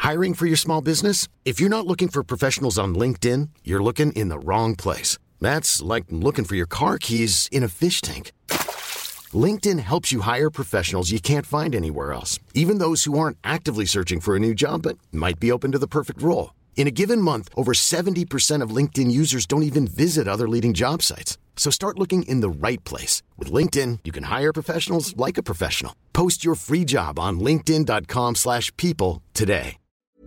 Hiring for your small business? If you're not looking for professionals on LinkedIn, you're looking in the wrong place. That's like looking for your car keys in a fish tank. LinkedIn helps you hire professionals you can't find anywhere else, even those who aren't actively searching for a new job but might be open to the perfect role. In a given month, over 70% of LinkedIn users don't even visit other leading job sites. So start looking in the right place. With LinkedIn, you can hire professionals like a professional. Post your free job on linkedin.com/people today.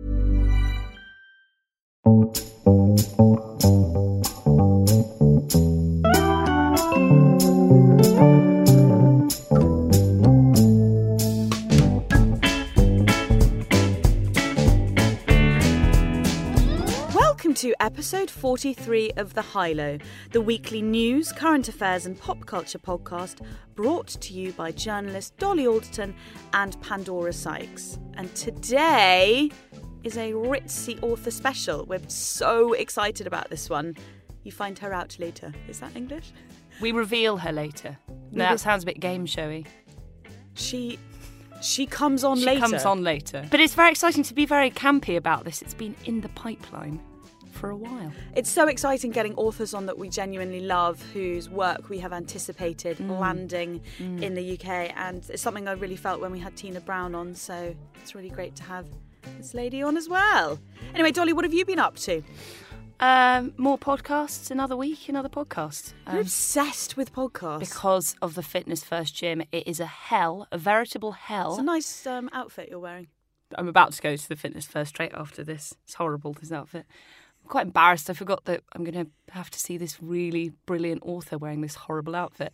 Welcome to episode 43 of The High-Low, the weekly news, current affairs and pop culture podcast brought to you by journalist Dolly Alderton and Pandora Sykes. And today is a ritzy author special. We're so excited about this one. You find her out later. Is that English? We reveal her later. No, that sounds a bit game showy. She comes on later. She comes on later. But it's very exciting to be very campy about this. It's been in the pipeline for a while. It's so exciting getting authors on that we genuinely love, whose work we have anticipated landing in the UK. And it's something I really felt when we had Tina Brown on. So it's really great to have this lady on as well. Anyway, Dolly, what have you been up to? More podcasts, another week, another podcast. You're obsessed with podcasts. Because of the Fitness First gym. It is a hell, a veritable hell. It's a nice outfit you're wearing. I'm about to go to the Fitness First straight after this. It's horrible, this outfit. I'm quite embarrassed. I forgot that I'm going to have to see this really brilliant author wearing this horrible outfit.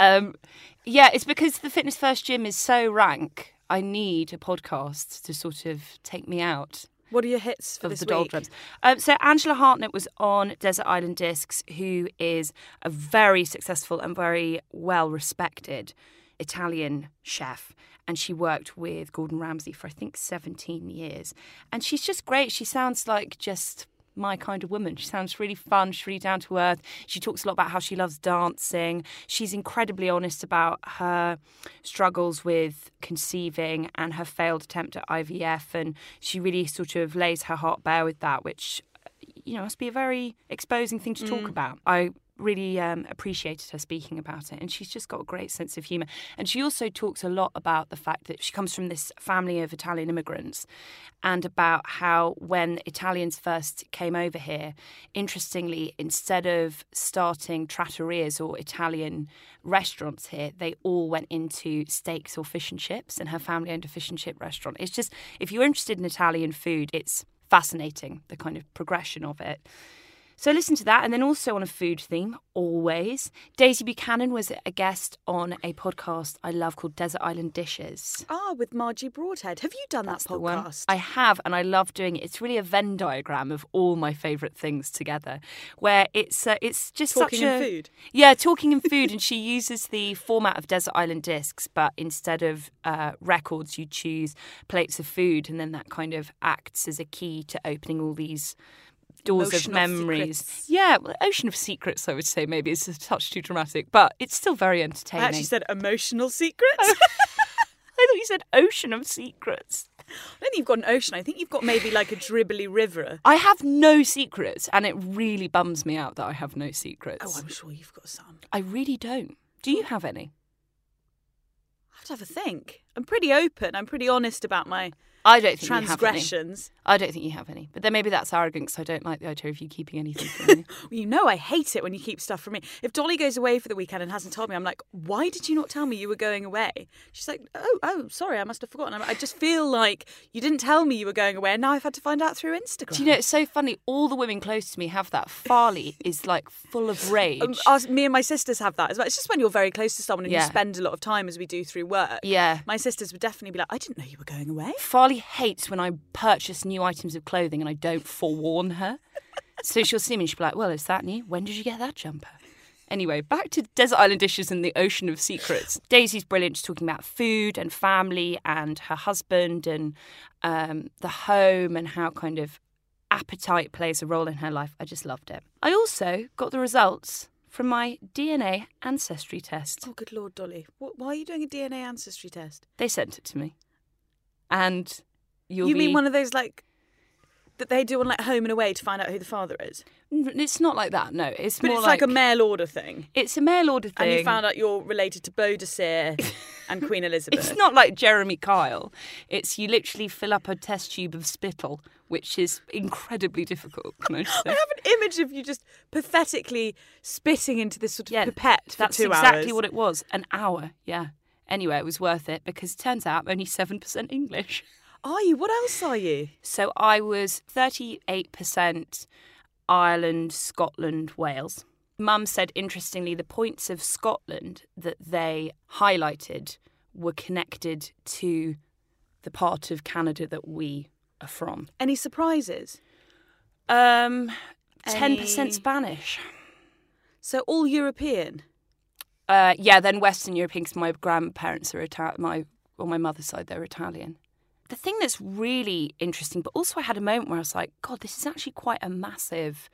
Yeah, it's because the Fitness First gym is so rank. I need a podcast to sort of take me out. What are your hits for this the week? doldrums. So Angela Hartnett was on Desert Island Discs, who is a very successful and very well-respected Italian chef. And she worked with Gordon Ramsay for, I think, 17 years. And she's just great. She sounds like just my kind of woman. She sounds really fun. She's really down to earth. She talks a lot about how she loves dancing. She's incredibly honest about her struggles with conceiving and her failed attempt at IVF. And she really sort of lays her heart bare with that, which, you know, must be a very exposing thing to talk about. I really appreciated her speaking about it, and she's just got a great sense of humour. And she also talks a lot about the fact that she comes from this family of Italian immigrants, and about how when Italians first came over here, interestingly, instead of starting trattorias or Italian restaurants here, they all went into steaks or fish and chips, and her family owned a fish and chip restaurant. It's just, if you're interested in Italian food, it's fascinating, the kind of progression of it. So listen to that. And then also on a food theme, always, Daisy Buchanan was a guest on a podcast I love called Desert Island Dishes. With Margie Broadhead. Have you done That's that the one. podcast? I have, and I love doing it. It's really a Venn diagram of all my favourite things together, where it's just Talking such a... and food? Yeah, talking and food. And she uses the format of Desert Island Discs, but instead of records, you choose plates of food, and then that kind of acts as a key to opening all these doors of memories. Secrets. Yeah, well, ocean of secrets, I would say. Maybe it's a touch too dramatic, but it's still very entertaining. I actually said emotional secrets. I thought you said ocean of secrets. I don't think you've got an ocean. I think you've got maybe like a dribbly river. I have no secrets, and it really bums me out that I have no secrets. Oh, I'm sure you've got some. I really don't. Do you have any? I have to have a think. I'm pretty open. I'm pretty honest about my I don't think transgressions. I don't think you have any. But then maybe that's arrogant because I don't like the idea of you keeping anything from me. Well, you know I hate it when you keep stuff from me. If Dolly goes away for the weekend and hasn't told me, I'm like, why did you not tell me you were going away? She's like, oh, sorry, I must have forgotten. I just feel like you didn't tell me you were going away and now I've had to find out through Instagram. Do you know, it's so funny. All the women close to me have that. Farley is like full of rage. Me and my sisters have that as well. It's just when you're very close to someone and you spend a lot of time, as we do through work. Yeah. My sisters would definitely be like, I didn't know you were going away. Farley hates when I purchase new items of clothing and I don't forewarn her. So she'll see me and she'll be like, well, is that new? When did you get that jumper? Anyway, back to Desert Island Dishes and the ocean of secrets. Daisy's brilliant. She's talking about food and family and her husband and the home and how kind of appetite plays a role in her life. I just loved it. I also got the results from my DNA ancestry test. Oh, good Lord, Dolly. Why are you doing a DNA ancestry test? They sent it to me. And You mean one of those, like, that they do on like Home and Away to find out who the father is? It's not like that, no. It's But more it's like a mail order thing. It's a mail order thing. And you found out you're related to Baudelaire and Queen Elizabeth. It's not like Jeremy Kyle. It's you literally fill up a test tube of spittle, which is incredibly difficult, can I just say? I have an image of you just pathetically spitting into this sort of pipette for that's 2 hours. exactly what it was. An hour, yeah. Anyway, it was worth it because it turns out I'm only 7% English. Are you? What else are you? So I was 38% Ireland, Scotland, Wales. Mum said, interestingly, the points of Scotland that they highlighted were connected to the part of Canada that we are from. Any surprises? 10% Spanish. So all European? Yeah, then Western European, because my grandparents are on my mother's side, they're Italian. The thing that's really interesting, but also I had a moment where I was like, God, this is actually quite a massive,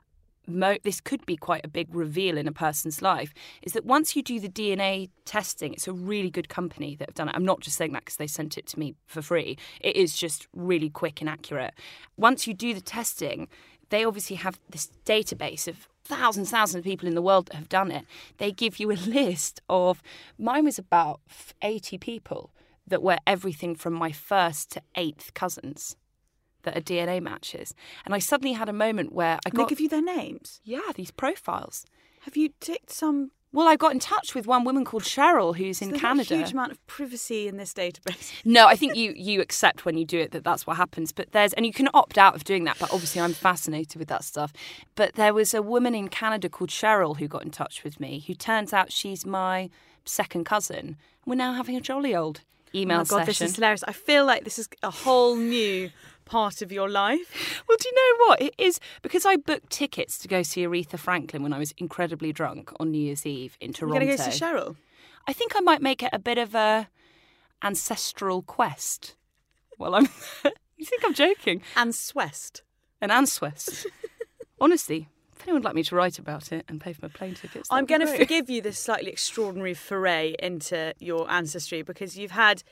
this could be quite a big reveal in a person's life, is that once you do the DNA testing, it's a really good company that have done it. I'm not just saying that because they sent it to me for free. It is just really quick and accurate. Once you do the testing, they obviously have this database of thousands of people in the world that have done it. They give you a list of, mine was about 80 people that were everything from my first to 8th cousins that are DNA matches. And I suddenly had a moment where I got... They give you their names? Yeah, these profiles. Have you ticked some... Well, I got in touch with one woman called Cheryl who's in Canada. There's a huge amount of privacy in this database. No, I think you accept when you do it that that's what happens. But and you can opt out of doing that. But obviously, I'm fascinated with that stuff. But there was a woman in Canada called Cheryl who got in touch with me. Who turns out she's my second cousin. We're now having a jolly old email session. Oh my God, this is hilarious. I feel like this is a whole new part of your life. Well, do you know what? It is because I booked tickets to go see Aretha Franklin when I was incredibly drunk on New Year's Eve in Toronto. You're going to go see Cheryl? I think I might make it a bit of a ancestral quest. Well, I'm... You think I'm joking? Answest. An Answest. Honestly, if anyone would like me to write about it and pay for my plane tickets, I'm going to forgive you this slightly extraordinary foray into your ancestry because you've had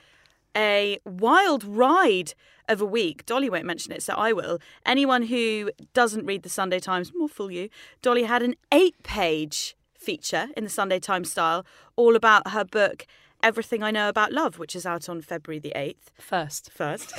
a wild ride of a week. Dolly won't mention it, so I will. Anyone who doesn't read the Sunday Times, more fool you. Dolly had an 8-page feature in the Sunday Times style all about her book, Everything I Know About Love, which is out on February the 8th. First.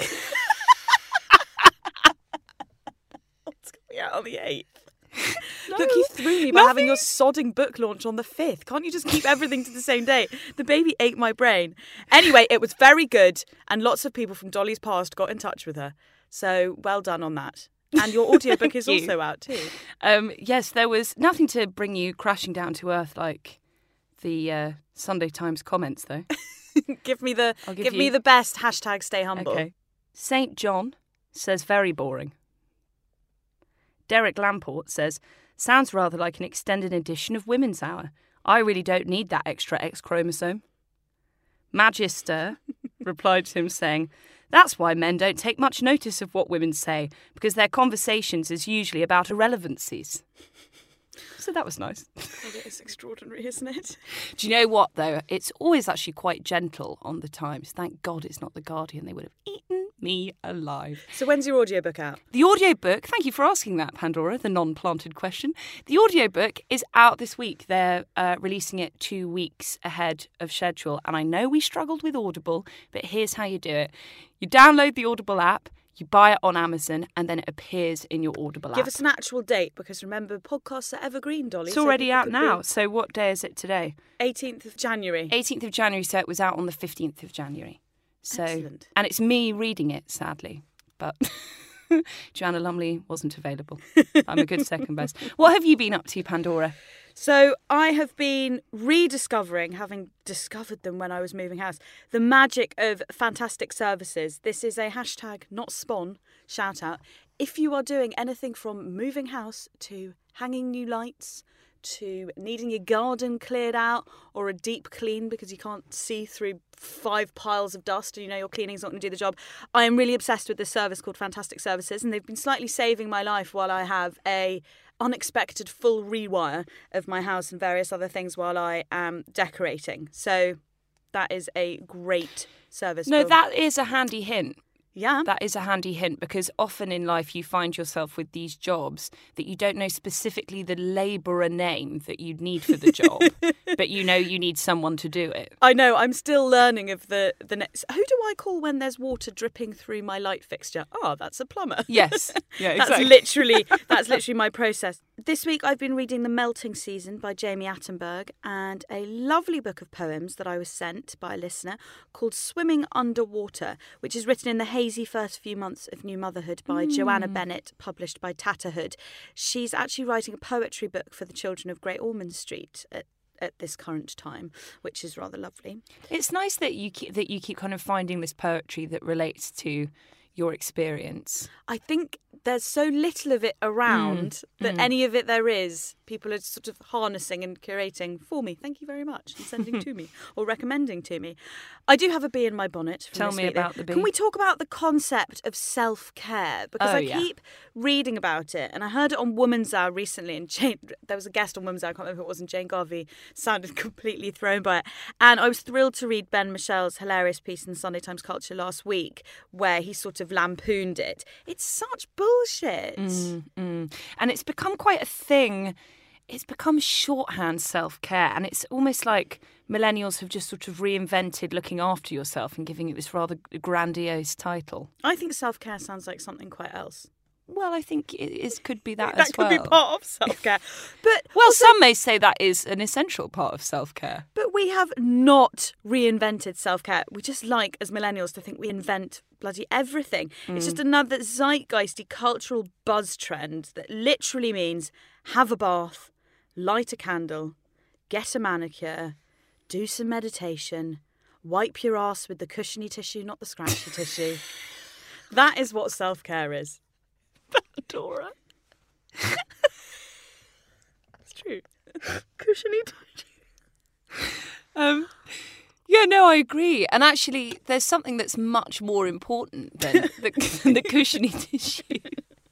It's coming out on the 8th. No, look, you threw me by having your sodding book launch on the 5th. Can't you just keep everything to the same day? The baby ate my brain. Anyway, it was very good, and lots of people from Dolly's past got in touch with her. So well done on that. And your audiobook is also out too. Yes, there was nothing to bring you crashing down to earth like the Sunday Times comments, though. Give me the best hashtag stay humble. Okay. St. John says very boring. Derek Lamport says, sounds rather like an extended edition of Women's Hour. I really don't need that extra X chromosome. Magister replied to him saying, that's why men don't take much notice of what women say, because their conversations is usually about irrelevancies. So that was nice. God, it is extraordinary, isn't it? Do you know what, though? It's always actually quite gentle on the Times. Thank God it's not The Guardian. They would have eaten me alive. So when's your audiobook out? The audiobook, thank you for asking that, Pandora, the non-planted question. The audiobook is out this week. They're releasing it 2 weeks ahead of schedule. And I know we struggled with Audible, but here's how you do it. You download the Audible app, you buy it on Amazon, and then it appears in your Audible app. Give us an actual date, because remember, podcasts are evergreen, Dolly. It's already out now. So what day is it today? 18th of January. 18th of January, so it was out on the 15th of January. So, excellent. And it's me reading it, sadly. But Joanna Lumley wasn't available. I'm a good second best. What have you been up to, Pandora? So I have been rediscovering, having discovered them when I was moving house, the magic of fantastic services. This is a hashtag not spawn shout out. If you are doing anything from moving house to hanging new lights to needing your garden cleared out or a deep clean because you can't see through 5 piles of dust and you know your cleaning's not going to do the job, I am really obsessed with this service called Fantastic Services, and they've been slightly saving my life while I have a unexpected full rewire of my house and various other things while I am decorating. So that is a great service. No, that is a handy hint. Yeah. That is a handy hint, because often in life you find yourself with these jobs that you don't know specifically the labourer name that you'd need for the job, but you know you need someone to do it. I know, I'm still learning of the next. Who do I call when there's water dripping through my light fixture? Oh, that's a plumber. Yes. Yeah, exactly. That's literally my process. This week I've been reading The Melting Season by Jamie Attenberg, and a lovely book of poems that I was sent by a listener called Swimming Underwater, which is written in the hazy first few months of new motherhood by Joanna Bennett, published by Tatterhood. She's actually writing a poetry book for the children of Great Ormond Street at this current time, which is rather lovely. It's nice that you keep kind of finding this poetry that relates to your experience. I think there's so little of it around that any of it there is, people are sort of harnessing and curating for me. Thank you very much. And sending to me or recommending to me. I do have a bee in my bonnet. Tell me about the bee. Can we talk about the concept of self-care? Because I keep reading about it, and I heard it on Woman's Hour recently, and there was a guest on Woman's Hour, I can't remember if it wasn't Jane Garvey, sounded completely thrown by it. And I was thrilled to read Ben Michel's hilarious piece in the Sunday Times Culture last week, where he sort of lampooned it. It's such bullshit. And it's become quite a thing. It's become shorthand self-care, and it's almost like millennials have just sort of reinvented looking after yourself and giving it this rather grandiose title. I think self-care sounds like something quite else. Well, I think it could be that as well. That could be part of self-care. But well, also, some may say that is an essential part of self-care. But we have not reinvented self-care. We just like, as millennials, to think we invent bloody everything. It's just another zeitgeisty cultural buzz trend that literally means have a bath, light a candle, get a manicure, do some meditation, wipe your ass with the cushiony tissue, not the scratchy tissue. That is what self-care is. Dora. It's true. Cushiony tissue. Yeah, no, I agree. And actually, there's something that's much more important than the cushiony tissue,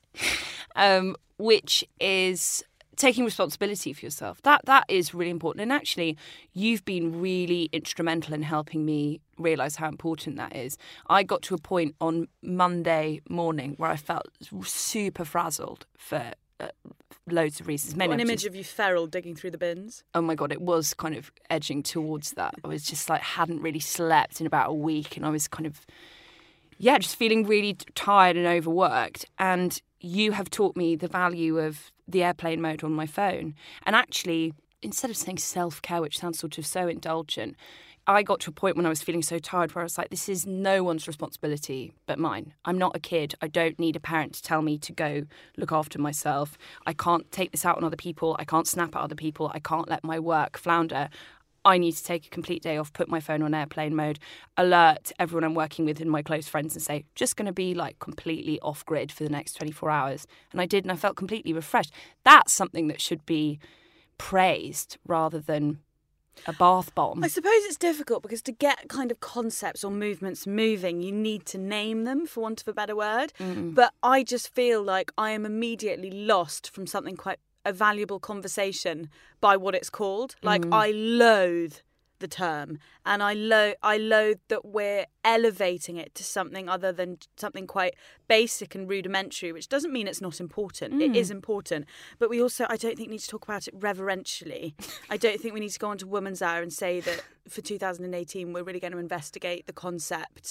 which is taking responsibility for yourself. That is really important. And actually, you've been really instrumental in helping me realise how important that is. I got to a point on Monday morning where I felt super frazzled for loads of reasons. An image of you feral digging through the bins. Oh my God, it was kind of edging towards that. I was just like, hadn't really slept in about a week, and I was kind of, just feeling really tired and overworked. And you have taught me the value of the airplane mode on my phone. And actually, instead of saying self-care, which sounds sort of so indulgent, I got to a point when I was feeling so tired where I was like, this is no one's responsibility but mine. I'm not a kid. I don't need a parent to tell me to go look after myself. I can't take this out on other people. I can't snap at other people. I can't let my work flounder. I need to take a complete day off, put my phone on airplane mode, alert everyone I'm working with and my close friends and say, just going to be like completely off grid for the next 24 hours. And I did, and I felt completely refreshed. That's something that should be praised rather than a bath bomb. I suppose it's difficult because to get kind of concepts or movements moving, you need to name them, for want of a better word. But I just feel like I am immediately lost from something quite a valuable conversation by what it's called. Like, I loathe the term, and I loathe that we're elevating it to something other than something quite basic and rudimentary, which doesn't mean it's not important. It is important, but we also, I don't think, need to talk about it reverentially. I don't think we need to go on to Woman's Hour and say that for 2018 we're really going to investigate the concept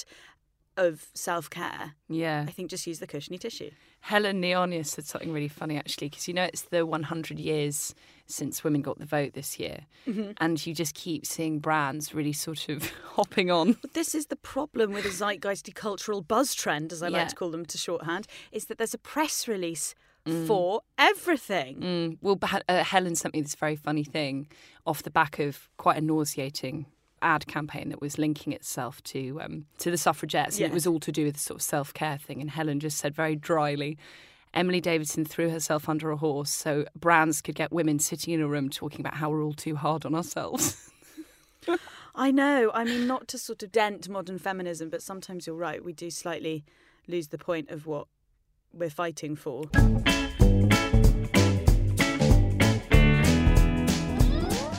of self-care. Yeah. I think just use the cushiony tissue. Helen Neonia said something really funny, actually, because, it's the 100 years since women got the vote this year. And you just keep seeing brands really sort of hopping on. But this is the problem with a zeitgeisty cultural buzz trend, as I like to call them to shorthand, is that there's a press release for everything. Well, Helen sent me this very funny thing off the back of quite a nauseating ad campaign that was linking itself to the suffragettes, and it was all to do with the sort of self-care thing. And Helen just said very dryly, Emily Davidson threw herself under a horse so brands could get women sitting in a room talking about how we're all too hard on ourselves. I know. I mean, not to sort of dent modern feminism, but sometimes you're right. We do slightly lose the point of what we're fighting for.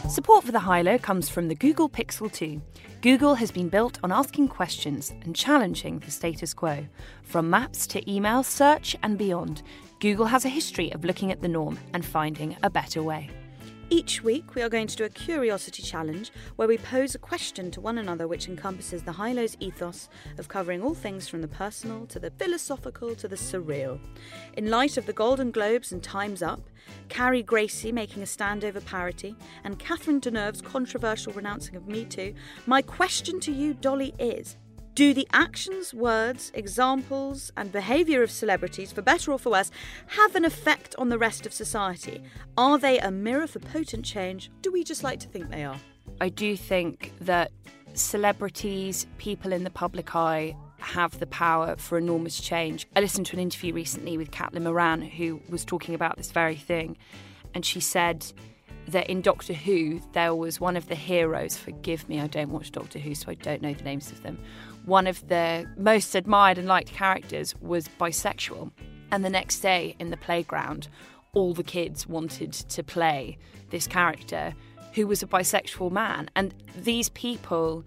Support for the High-Low comes from the Google Pixel 2. Google has been built on asking questions and challenging the status quo. From maps to email, search and beyond, Google has a history of looking at the norm and finding a better way. Each week, we are going to do a curiosity challenge where we pose a question to one another which encompasses the High-Low's ethos of covering all things from the personal to the philosophical to the surreal. In light of the Golden Globes and Time's Up, Carrie Gracie making a stand over parity, and Catherine Deneuve's controversial renouncing of Me Too, my question to you, Dolly, is: do the actions, words, examples and behaviour of celebrities, for better or for worse, have an effect on the rest of society? Are they a mirror for potent change? Do we just like to think they are? I do think that celebrities, people in the public eye, have the power for enormous change. I listened to an interview recently with Caitlin Moran, who was talking about this very thing, and she said that in Doctor Who, there was one of the heroes, forgive me, I don't watch Doctor Who, so I don't know the names of them, one of the most admired and liked characters was bisexual. And the next day in the playground, all the kids wanted to play this character who was a bisexual man. And these people,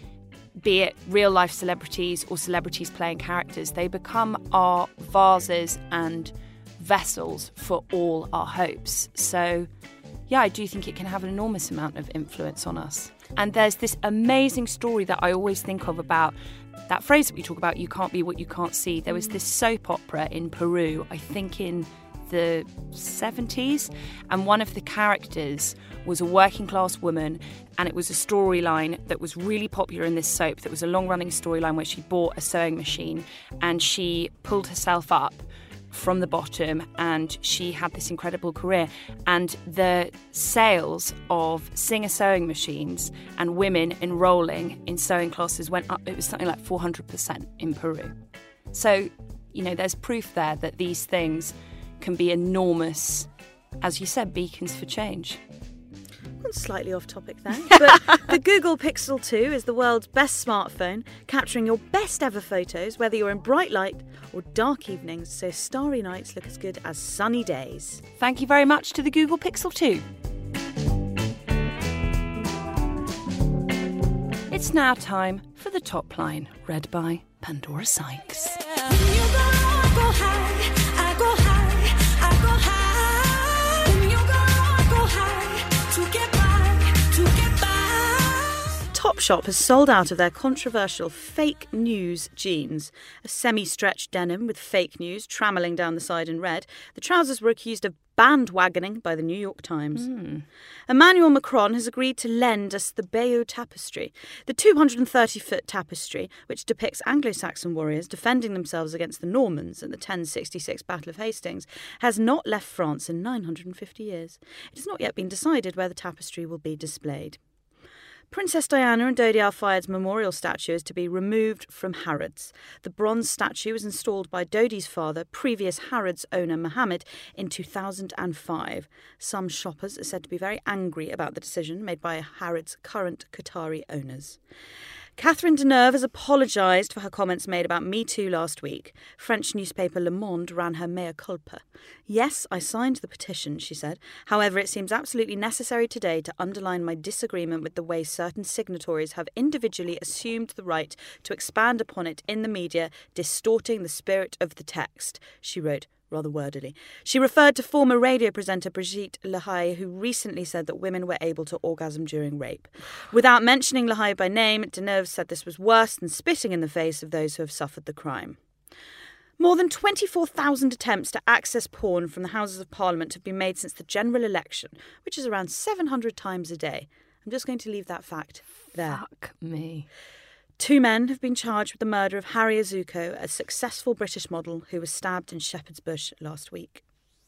be it real-life celebrities or celebrities playing characters, they become our vases and vessels for all our hopes. So yeah, I do think it can have an enormous amount of influence on us. And there's this amazing story that I always think of about that phrase that we talk about, you can't be what you can't see. There was this soap opera in Peru, I think in the 70s, and one of the characters was a working class woman, and it was a storyline that was really popular in this soap, that was a long-running storyline where she bought a sewing machine and she pulled herself up from the bottom and she had this incredible career, and the sales of Singer sewing machines and women enrolling in sewing classes went up. It was something like 400% in Peru. So, you know, there's proof there that these things can be enormous, as you said, beacons for change. Slightly off topic there, but the Google Pixel 2 is the world's best smartphone, capturing your best ever photos, whether you're in bright light or dark evenings, so starry nights look as good as sunny days. Thank you very much to the Google Pixel 2. It's now time for the top line, read by Pandora Sykes. Topshop has sold out of their controversial fake news jeans. A semi-stretched denim with fake news trammelling down the side in red, the trousers were accused of bandwagoning by the New York Times. Emmanuel Macron has agreed to lend us the Bayeux Tapestry. The 230-foot tapestry, which depicts Anglo-Saxon warriors defending themselves against the Normans at the 1066 Battle of Hastings, has not left France in 950 years. It has not yet been decided where the tapestry will be displayed. Princess Diana and Dodi Al-Fayed's memorial statue is to be removed from Harrods. The bronze statue was installed by Dodi's father, previous Harrods owner Mohammed, in 2005. Some shoppers are said to be very angry about the decision made by Harrods' current Qatari owners. Catherine Deneuve has apologised for her comments made about Me Too last week. French newspaper Le Monde ran her mea culpa. Yes, I signed the petition, she said. However, it seems absolutely necessary today to underline my disagreement with the way certain signatories have individually assumed the right to expand upon it in the media, distorting the spirit of the text, she wrote, rather wordily. She referred to former radio presenter Brigitte Lahaie, who recently said that women were able to orgasm during rape. Without mentioning Lahaie by name, Deneuve said this was worse than spitting in the face of those who have suffered the crime. More than 24,000 attempts to access porn from the Houses of Parliament have been made since the general election, which is around 700 times a day. I'm just going to leave that fact there. Fuck me. 2 men have been charged with the murder of Harry Azuko, a successful British model who was stabbed in Shepherd's Bush last week.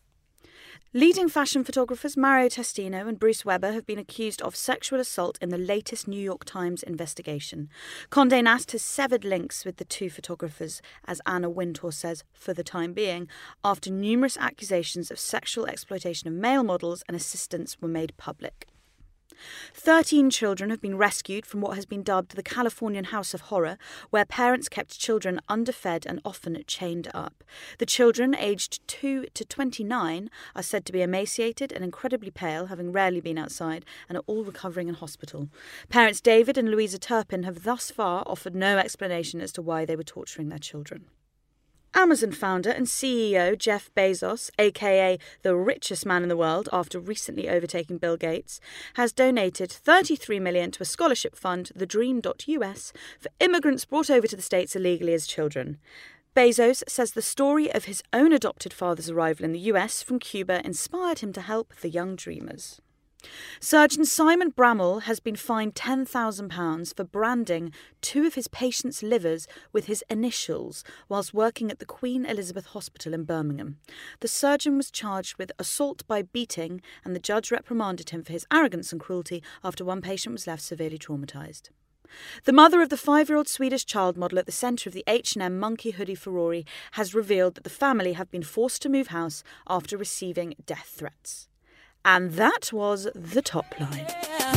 Leading fashion photographers Mario Testino and Bruce Weber have been accused of sexual assault in the latest New York Times investigation. Condé Nast has severed links with the 2 photographers, as Anna Wintour says, for the time being, after numerous accusations of sexual exploitation of male models and assistants were made public. 13 children have been rescued from what has been dubbed the Californian House of Horror, where parents kept children underfed and often chained up. The children, aged 2 to 29, are said to be emaciated and incredibly pale, having rarely been outside, and are all recovering in hospital. Parents David and Louisa Turpin have thus far offered no explanation as to why they were torturing their children. Amazon founder and CEO Jeff Bezos, aka the richest man in the world after recently overtaking Bill Gates, has donated $33 million to a scholarship fund, the Dream.US, for immigrants brought over to the States illegally as children. Bezos says the story of his own adopted father's arrival in the US from Cuba inspired him to help the young dreamers. Surgeon Simon Bramall has been fined £10,000 for branding 2 of his patients' livers with his initials whilst working at the Queen Elizabeth Hospital in Birmingham. The surgeon was charged with assault by beating, and the judge reprimanded him for his arrogance and cruelty after one patient was left severely traumatised. The mother of the 5-year-old Swedish child model at the centre of the H&M monkey hoodie furore has revealed that the family have been forced to move house after receiving death threats. And that was the top line.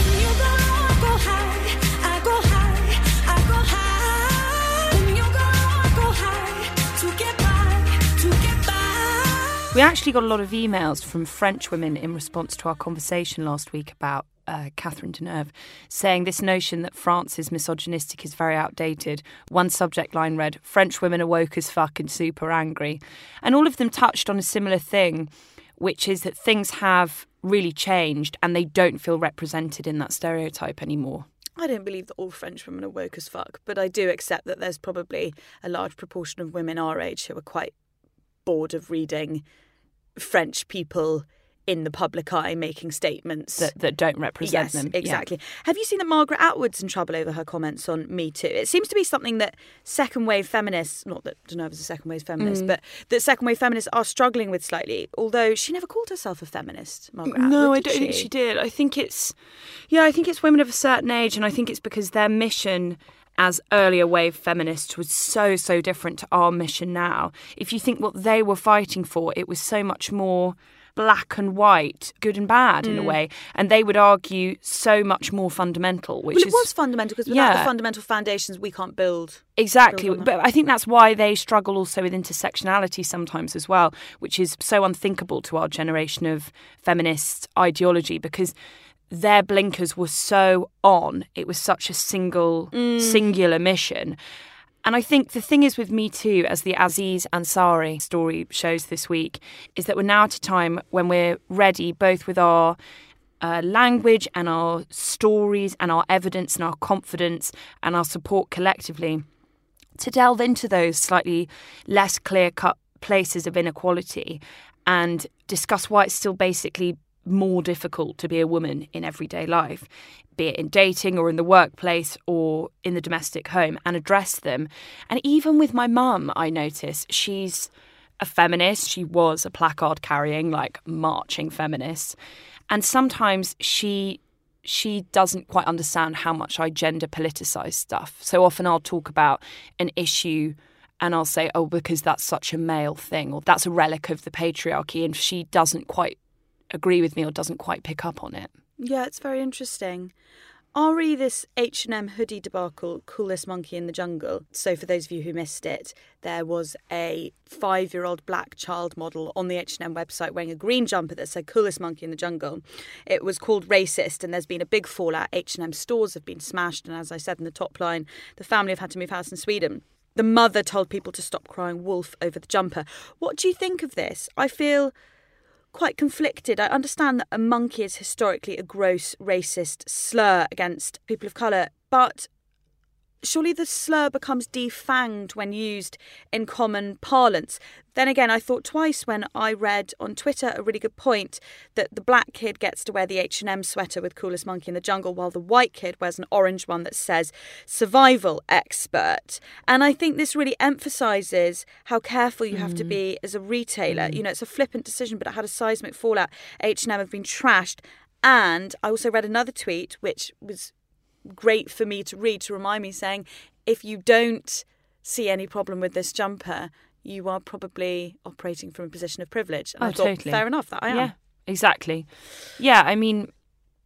We actually got a lot of emails from French women in response to our conversation last week about Catherine Deneuve, saying this notion that France is misogynistic is very outdated. One subject line read, "French women are woke as fuck and super angry." And all of them touched on a similar thing, which is that things have really changed and they don't feel represented in that stereotype anymore. I don't believe that all French women are woke as fuck, but I do accept that there's probably a large proportion of women our age who are quite bored of reading French people in the public eye making statements that don't represent them. Exactly. Yeah. Have you seen that Margaret Atwood's in trouble over her comments on Me Too? It seems to be something that second wave feminists, not that Deneuve is a second wave feminist, but that second wave feminists are struggling with slightly, although she never called herself a feminist, Margaret Atwood. No, I don't think she did. I think it's women of a certain age, and I think it's because their mission as earlier wave feminists was so different to our mission now. If you think what they were fighting for, it was so much more black and white, good and bad in a way, and they would argue so much more fundamental. It was fundamental because without the fundamental foundations, we can't build. Exactly, but I think that's why they struggle also with intersectionality sometimes as well, which is so unthinkable to our generation of feminist ideology because their blinkers were so on. It was such a singular mission. And I think the thing is with Me Too, as the Aziz Ansari story shows this week, is that we're now at a time when we're ready, both with our language and our stories and our evidence and our confidence and our support collectively, to delve into those slightly less clear-cut places of inequality and discuss why it's still basically more difficult to be a woman in everyday life, be it in dating or in the workplace or in the domestic home, and address them. And even with my mum, I notice she's a feminist. She was a placard carrying, marching feminist. And sometimes she doesn't quite understand how much I gender politicise stuff. So often I'll talk about an issue and I'll say, oh, because that's such a male thing, or that's a relic of the patriarchy, and she doesn't quite agree with me or doesn't quite pick up on it. Yeah, it's very interesting. Ari, this H&M hoodie debacle, Coolest Monkey in the Jungle. So for those of you who missed it, there was a 5-year-old black child model on the H&M website wearing a green jumper that said Coolest Monkey in the Jungle. It was called racist, and there's been a big fallout. H&M stores have been smashed, and as I said in the top line, the family have had to move house in Sweden. The mother told people to stop crying wolf over the jumper. What do you think of this? I feel quite conflicted. I understand that a monkey is historically a gross racist slur against people of colour, but surely the slur becomes defanged when used in common parlance. Then again, I thought twice when I read on Twitter a really good point that the black kid gets to wear the H&M sweater with Coolest Monkey in the Jungle, while the white kid wears an orange one that says survival expert. And I think this really emphasises how careful you have to be as a retailer. You know, it's a flippant decision, but it had a seismic fallout. H&M have been trashed. And I also read another tweet, which was great for me to read, to remind me, saying, if you don't see any problem with this jumper, you are probably operating from a position of privilege. And I thought, totally. Fair enough, that I am. Yeah, exactly. Yeah, I mean,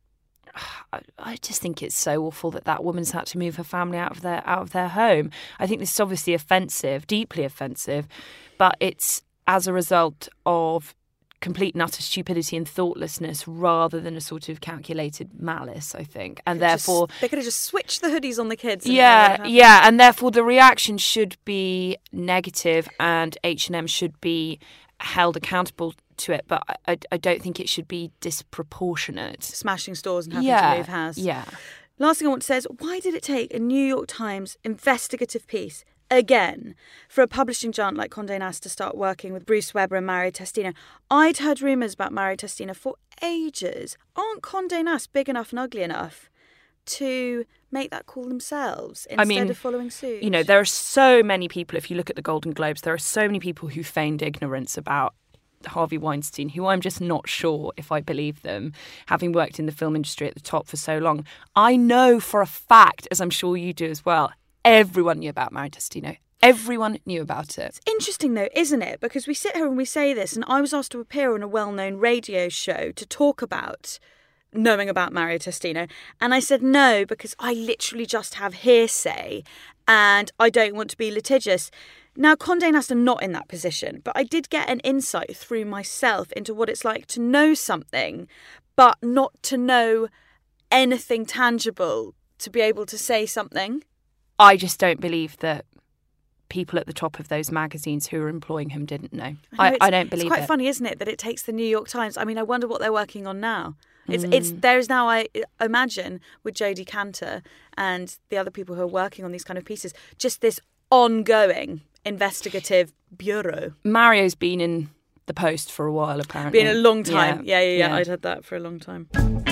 I just think it's so awful that woman's had to move her family out of their home. I think this is obviously offensive, deeply offensive, but it's as a result of complete and utter stupidity and thoughtlessness rather than a sort of calculated malice, I think. And therefore... They could have just switched the hoodies on the kids. Yeah. And therefore the reaction should be negative and H&M should be held accountable to it. But I don't think it should be disproportionate. Smashing stores and having to move house. Yeah. Last thing I want to say is, why did it take a New York Times investigative piece again for a publishing giant like Condé Nast to start working with Bruce Weber and Mario Testino? I'd heard rumours about Mario Testino for ages. Aren't Condé Nast big enough and ugly enough to make that call themselves instead of following suit? You know, there are so many people, if you look at the Golden Globes, there are so many people who feigned ignorance about Harvey Weinstein, who I'm just not sure if I believe them, having worked in the film industry at the top for so long. I know for a fact, as I'm sure you do as well, everyone knew about Mario Testino. Everyone knew about it. It's interesting though, isn't it? Because we sit here and we say this, and I was asked to appear on a well-known radio show to talk about knowing about Mario Testino, and I said no because I literally just have hearsay and I don't want to be litigious. Now, Condé Nast are not in that position, but I did get an insight through myself into what it's like to know something, but not to know anything tangible to be able to say something. I just don't believe that people at the top of those magazines who are employing him didn't know. I don't believe it. It's quite funny, isn't it, that it takes the New York Times. I mean, I wonder what they're working on now. There's now, I imagine, with Jodie Cantor and the other people who are working on these kind of pieces, just this ongoing investigative bureau. Mario's been in the post for a while, apparently. Been a long time. Yeah. I'd had that for a long time.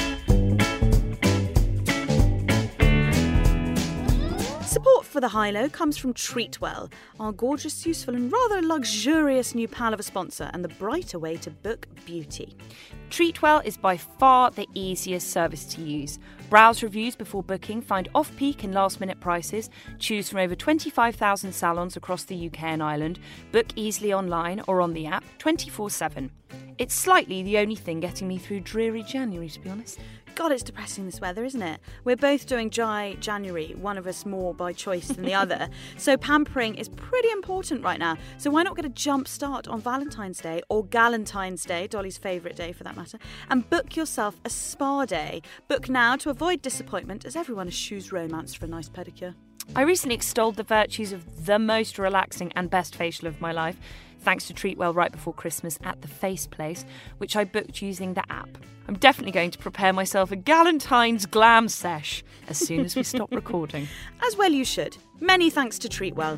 Support for The High Low comes from Treatwell, our gorgeous, useful and rather luxurious new pal of a sponsor and the brighter way to book beauty. Treatwell is by far the easiest service to use. Browse reviews before booking, find off-peak and last-minute prices, choose from over 25,000 salons across the UK and Ireland, book easily online or on the app 24/7. It's slightly the only thing getting me through dreary January, to be honest. God, it's depressing, this weather, isn't it? We're both doing dry January, one of us more by choice than the other. So pampering is pretty important right now. So why not get a jump start on Valentine's Day or Galentine's Day, Dolly's favourite day for that matter, and book yourself a spa day. Book now to avoid disappointment, as everyone eschews romance for a nice pedicure. I recently extolled the virtues of the most relaxing and best facial of my life, thanks to Treatwell right before Christmas at the Face Place, which I booked using the app. I'm definitely going to prepare myself a Galentine's glam sesh as soon as we stop recording. As well you should. Many thanks to Treatwell.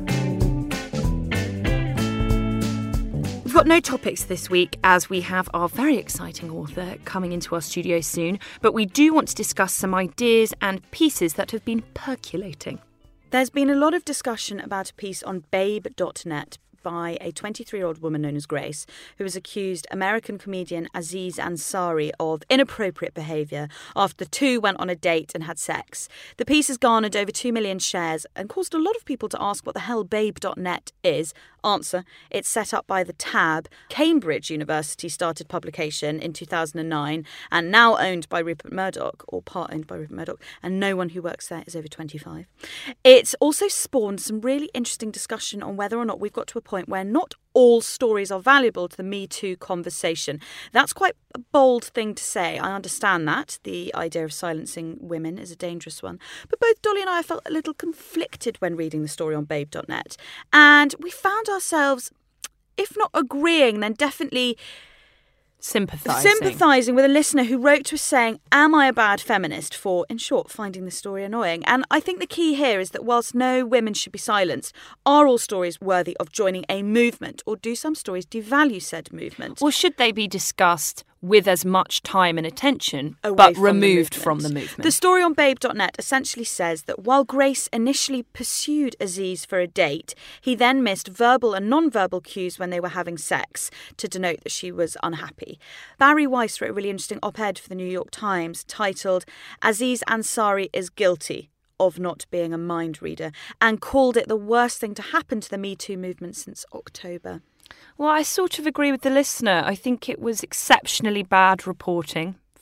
We've got no topics this week as we have our very exciting author coming into our studio soon, but we do want to discuss some ideas and pieces that have been percolating. There's been a lot of discussion about a piece on Babe.net by a 23-year-old woman known as Grace, who has accused American comedian Aziz Ansari of inappropriate behaviour after the two went on a date and had sex. The piece has garnered over 2 million shares and caused a lot of people to ask what the hell Babe.net is. Answer: it's set up by The Tab. Cambridge University started publication in 2009 and now owned by Rupert Murdoch, or part owned by Rupert Murdoch, and no one who works there is over 25. It's also spawned some really interesting discussion on whether or not we've got to a point where not all stories are valuable to the Me Too conversation. That's quite a bold thing to say. I understand that. The idea of silencing women is a dangerous one. But both Dolly and I felt a little conflicted when reading the story on Babe.net. And we found ourselves, if not agreeing, then definitely sympathising with a listener who wrote to us saying, am I a bad feminist for, in short, finding the story annoying? And I think the key here is that whilst no women should be silenced, are all stories worthy of joining a movement, or do some stories devalue said movement? Or should they be discussed with as much time and attention, but removed from the movement? The story on Babe.net essentially says that while Grace initially pursued Aziz for a date, he then missed verbal and non-verbal cues when they were having sex to denote that she was unhappy. Barry Weiss wrote a really interesting op-ed for the New York Times titled "Aziz Ansari is guilty of not being a mind reader," and called it the worst thing to happen to the Me Too movement since October. Well, I sort of agree with the listener. I think it was exceptionally bad reporting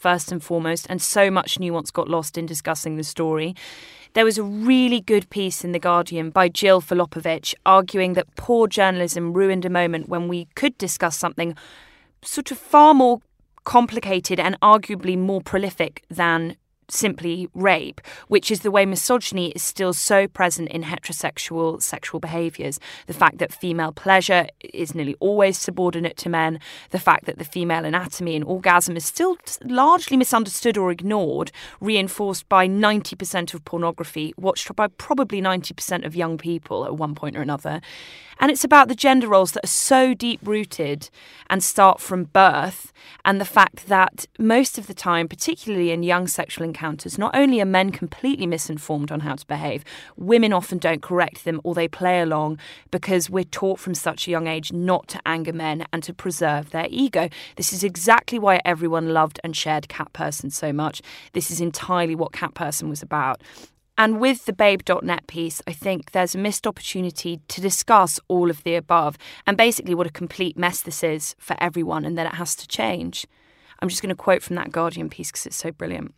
first and foremost, and so much nuance got lost in discussing the story. There was a really good piece in The Guardian by Jill Filipovic arguing that poor journalism ruined a moment when we could discuss something sort of far more complicated and arguably more prolific than simply rape, which is the way misogyny is still so present in heterosexual sexual behaviours. The fact that female pleasure is nearly always subordinate to men, the fact that the female anatomy and orgasm is still largely misunderstood or ignored, reinforced by 90% of pornography, watched by probably 90% of young people at one point or another. And it's about the gender roles that are so deep-rooted and start from birth, and the fact that most of the time, particularly in young sexual encounters, not only are men completely misinformed on how to behave, women often don't correct them or they play along because we're taught from such a young age not to anger men and to preserve their ego. This is exactly why everyone loved and shared Cat Person so much. This is entirely what Cat Person was about. And with the Babe.net piece, I think there's a missed opportunity to discuss all of the above and basically what a complete mess this is for everyone and that it has to change. I'm just going to quote from that Guardian piece because it's so brilliant.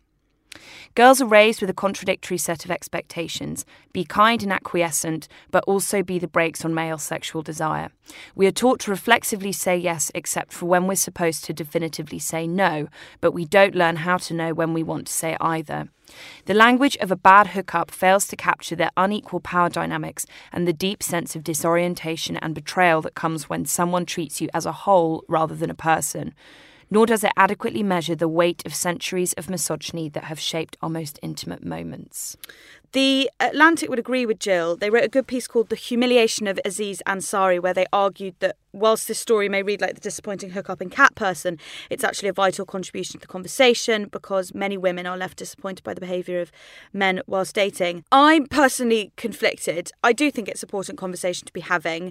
Girls are raised with a contradictory set of expectations. Be kind and acquiescent, but also be the brakes on male sexual desire. We are taught to reflexively say yes, except for when we're supposed to definitively say no, but we don't learn how to know when we want to say either. The language of a bad hookup fails to capture the unequal power dynamics and the deep sense of disorientation and betrayal that comes when someone treats you as a whole rather than a person. Nor does it adequately measure the weight of centuries of misogyny that have shaped our most intimate moments. The Atlantic would agree with Jill. They wrote a good piece called The Humiliation of Aziz Ansari, where they argued that whilst this story may read like the disappointing hookup in Cat Person, it's actually a vital contribution to the conversation because many women are left disappointed by the behaviour of men whilst dating. I'm personally conflicted. I do think it's an important conversation to be having.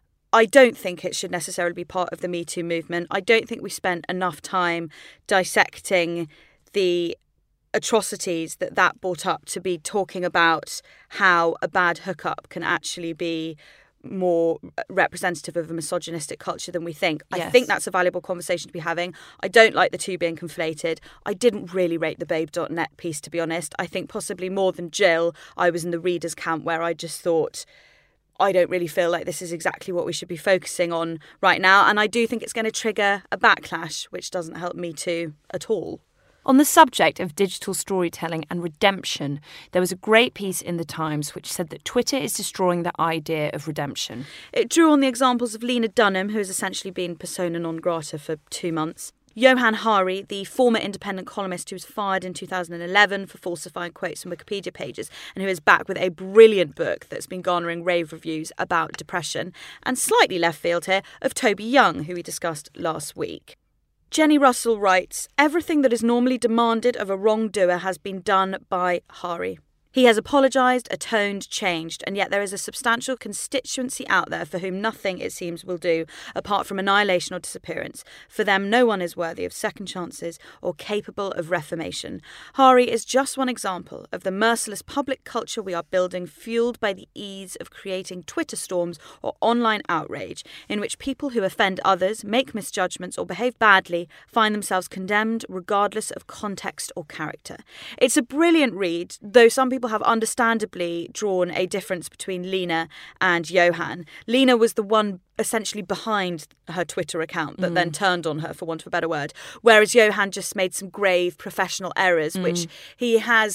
I don't think it should necessarily be part of the Me Too movement. I don't think we spent enough time dissecting the atrocities that brought up to be talking about how a bad hookup can actually be more representative of a misogynistic culture than we think. Yes. I think that's a valuable conversation to be having. I don't like the two being conflated. I didn't really rate the Babe.net piece, to be honest. I think possibly more than Jill, I was in the readers' camp where I just thought, I don't really feel like this is exactly what we should be focusing on right now. And I do think it's going to trigger a backlash, which doesn't help Me Too at all. On the subject of digital storytelling and redemption, there was a great piece in The Times which said that Twitter is destroying the idea of redemption. It drew on the examples of Lena Dunham, who has essentially been persona non grata for 2 months. Johan Hari, the former independent columnist who was fired in 2011 for falsifying quotes from Wikipedia pages and who is back with a brilliant book that's been garnering rave reviews about depression. And slightly left field here, of Toby Young, who we discussed last week. Jenny Russell writes, everything that is normally demanded of a wrongdoer has been done by Hari. He has apologised, atoned, changed, and yet there is a substantial constituency out there for whom nothing, it seems, will do, apart from annihilation or disappearance. For them, no one is worthy of second chances or capable of reformation. Hari is just one example of the merciless public culture we are building, fuelled by the ease of creating Twitter storms or online outrage, in which people who offend others, make misjudgments or behave badly find themselves condemned regardless of context or character. It's a brilliant read, though some people have understandably drawn a difference between Lena and Johan. Lena was the one essentially behind her Twitter account that then turned on her, for want of a better word, whereas Johan just made some grave professional errors, which he has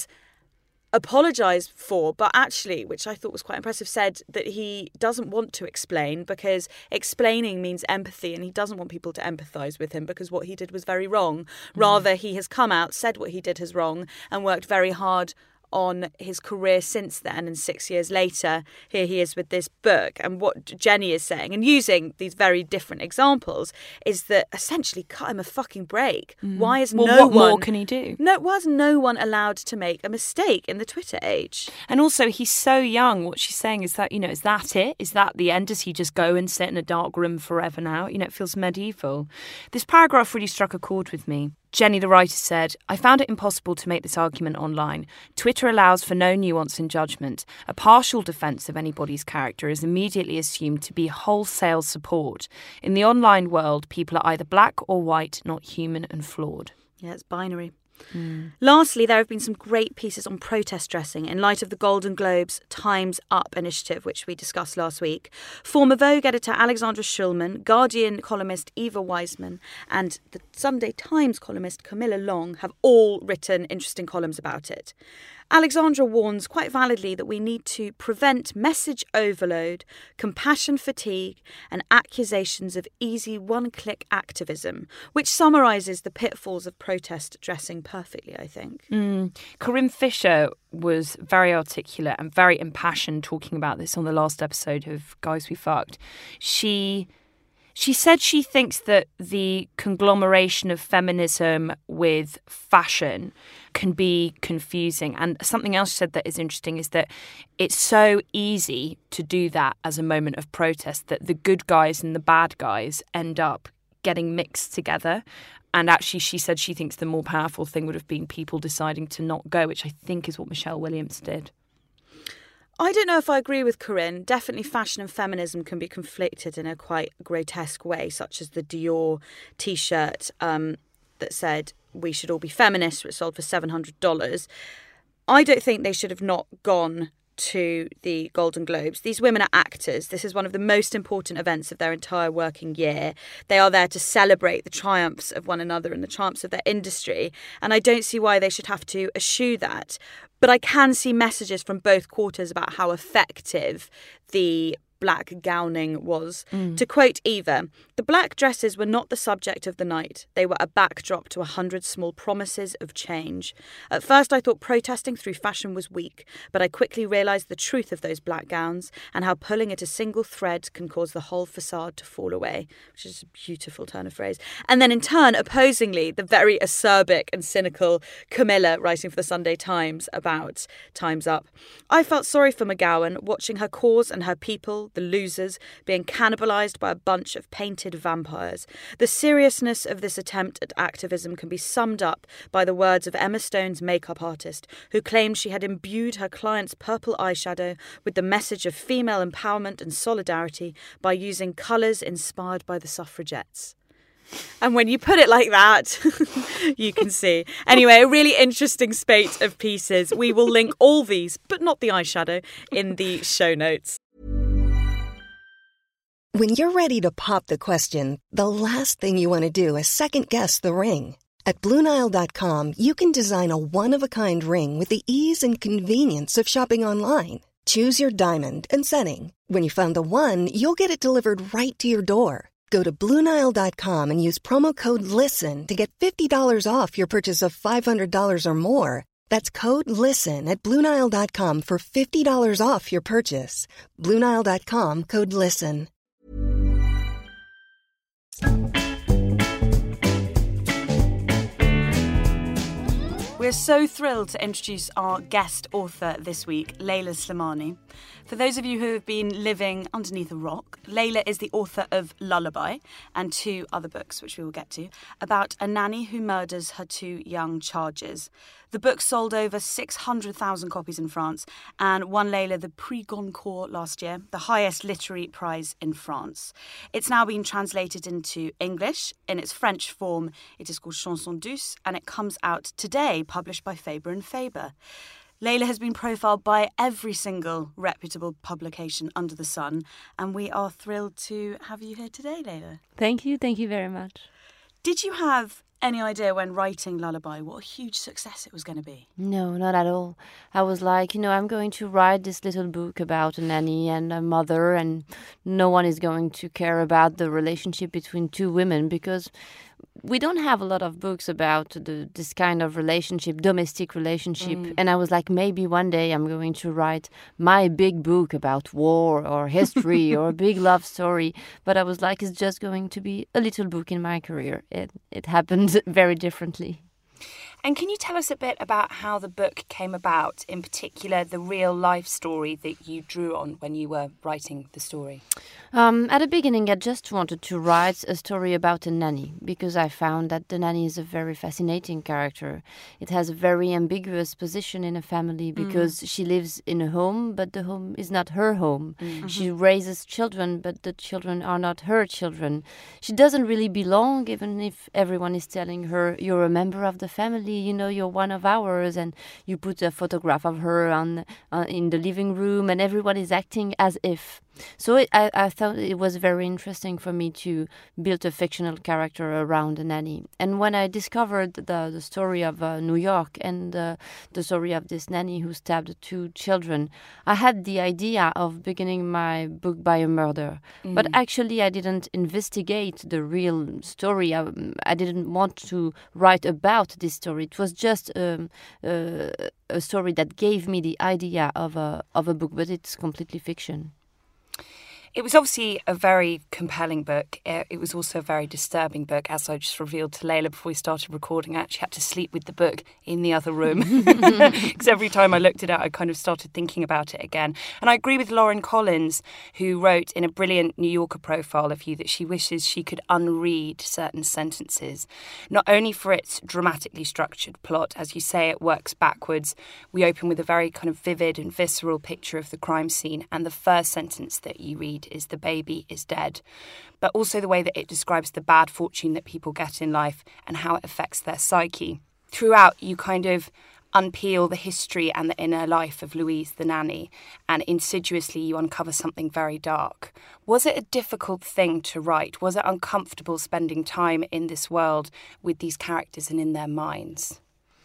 apologised for, but actually, which I thought was quite impressive, said that he doesn't want to explain because explaining means empathy and he doesn't want people to empathise with him because what he did was very wrong. Rather, he has come out, said what he did is wrong and worked very hard on his career since then, and 6 years later here he is with this book. And what Jenny is saying and using these very different examples is that essentially cut him a fucking break. Why is what more can he do? Why is no one allowed to make a mistake in the Twitter age? And also he's so young. What she's saying is that, is that it? Is that the end? Does he just go and sit in a dark room forever now? It feels medieval. This paragraph really struck a chord with me. Jenny, the writer, said, I found it impossible to make this argument online. Twitter allows for no nuance in judgment. A partial defence of anybody's character is immediately assumed to be wholesale support. In the online world, people are either black or white, not human and flawed. Yeah, it's binary. Lastly, there have been some great pieces on protest dressing in light of the Golden Globes Time's Up initiative, which we discussed last week. Former Vogue editor Alexandra Shulman, Guardian columnist Eva Wiseman, and the Sunday Times columnist Camilla Long have all written interesting columns about it. Alexandra warns quite validly that we need to prevent message overload, compassion fatigue, and accusations of easy one-click activism, which summarises the pitfalls of protest dressing perfectly, I think. Corinne Fisher was very articulate and very impassioned talking about this on the last episode of Guys We Fucked. She said she thinks that the conglomeration of feminism with fashion can be confusing. And something else she said that is interesting is that it's so easy to do that as a moment of protest that the good guys and the bad guys end up getting mixed together. And actually, she said she thinks the more powerful thing would have been people deciding to not go, which I think is what Michelle Williams did. I don't know if I agree with Corinne. Definitely fashion and feminism can be conflicted in a quite grotesque way, such as the Dior T-shirt that said we should all be feminists, which sold for $700. I don't think they should have not gone to the Golden Globes. These women are actors. This is one of the most important events of their entire working year. They are there to celebrate the triumphs of one another and the triumphs of their industry. And I don't see why they should have to eschew that. But I can see messages from both quarters about how effective the black gowning was. To quote Eva, the black dresses were not the subject of the night. They were a backdrop to 100 small promises of change. At first I thought protesting through fashion was weak, but I quickly realised the truth of those black gowns and how pulling at a single thread can cause the whole facade to fall away, which is a beautiful turn of phrase. And then in turn, opposingly, the very acerbic and cynical Camilla writing for the Sunday Times about Time's Up. I felt sorry for McGowan watching her cause and her people, the losers, being cannibalised by a bunch of painted vampires. The seriousness of this attempt at activism can be summed up by the words of Emma Stone's makeup artist, who claimed she had imbued her client's purple eyeshadow with the message of female empowerment and solidarity by using colours inspired by the suffragettes. And when you put it like that, you can see. Anyway, a really interesting spate of pieces. We will link all these, but not the eyeshadow, in the show notes. When you're ready to pop the question, the last thing you want to do is second-guess the ring. At BlueNile.com, you can design a one-of-a-kind ring with the ease and convenience of shopping online. Choose your diamond and setting. When you find the one, you'll get it delivered right to your door. Go to BlueNile.com and use promo code LISTEN to get $50 off your purchase of $500 or more. That's code LISTEN at BlueNile.com for $50 off your purchase. BlueNile.com, code LISTEN. We're so thrilled to introduce our guest author this week, Leila Slimani. For those of you who have been living underneath a rock, Leila is the author of Lullaby and 2 other books, which we will get to, about a nanny who murders her 2 young charges. The book sold over 600,000 copies in France and won Leila the Prix Goncourt last year, the highest literary prize in France. It's now been translated into English. In its French form, it is called Chanson Douce, and it comes out today, published by Faber and Faber. Leila has been profiled by every single reputable publication under the sun, and we are thrilled to have you here today, Leila. Thank you very much. Did you have any idea when writing Lullaby what a huge success it was going to be? No, not at all. I was like, I'm going to write this little book about a nanny and a mother, and no one is going to care about the relationship between 2 women, because we don't have a lot of books about this kind of relationship, domestic relationship. And I was like, maybe one day I'm going to write my big book about war or history or a big love story. But I was like, it's just going to be a little book in my career. It happened very differently. And can you tell us a bit about how the book came about, in particular the real life story that you drew on when you were writing the story? At the beginning, I just wanted to write a story about a nanny because I found that the nanny is a very fascinating character. It has a very ambiguous position in a family because she lives in a home, but the home is not her home. She raises children, but the children are not her children. She doesn't really belong, even if everyone is telling her, you're a member of the family, you know, you're one of ours, and you put a photograph of her in the living room, and everyone is acting as if. So I thought it was very interesting for me to build a fictional character around a nanny. And when I discovered the story of New York and the story of this nanny who stabbed 2 children, I had the idea of beginning my book by a murder. But actually I didn't investigate the real story. I didn't want to write about this story. It was just a story that gave me the idea of a book, but it's completely fiction. It was obviously a very compelling book. It was also a very disturbing book. As I just revealed to Layla before we started recording, I actually had to sleep with the book in the other room because every time I looked at it, I kind of started thinking about it again. And I agree with Lauren Collins, who wrote in a brilliant New Yorker profile of you that she wishes she could unread certain sentences, not only for its dramatically structured plot. As you say, it works backwards. We open with a very kind of vivid and visceral picture of the crime scene, and the first sentence that you read is the baby is dead, but also the way that it describes the bad fortune that people get in life and how it affects their psyche. Throughout, you kind of unpeel the history and the inner life of Louise the nanny, and insidiously you uncover something very dark. Was it a difficult thing to write? Was it uncomfortable spending time in this world with these characters and in their minds?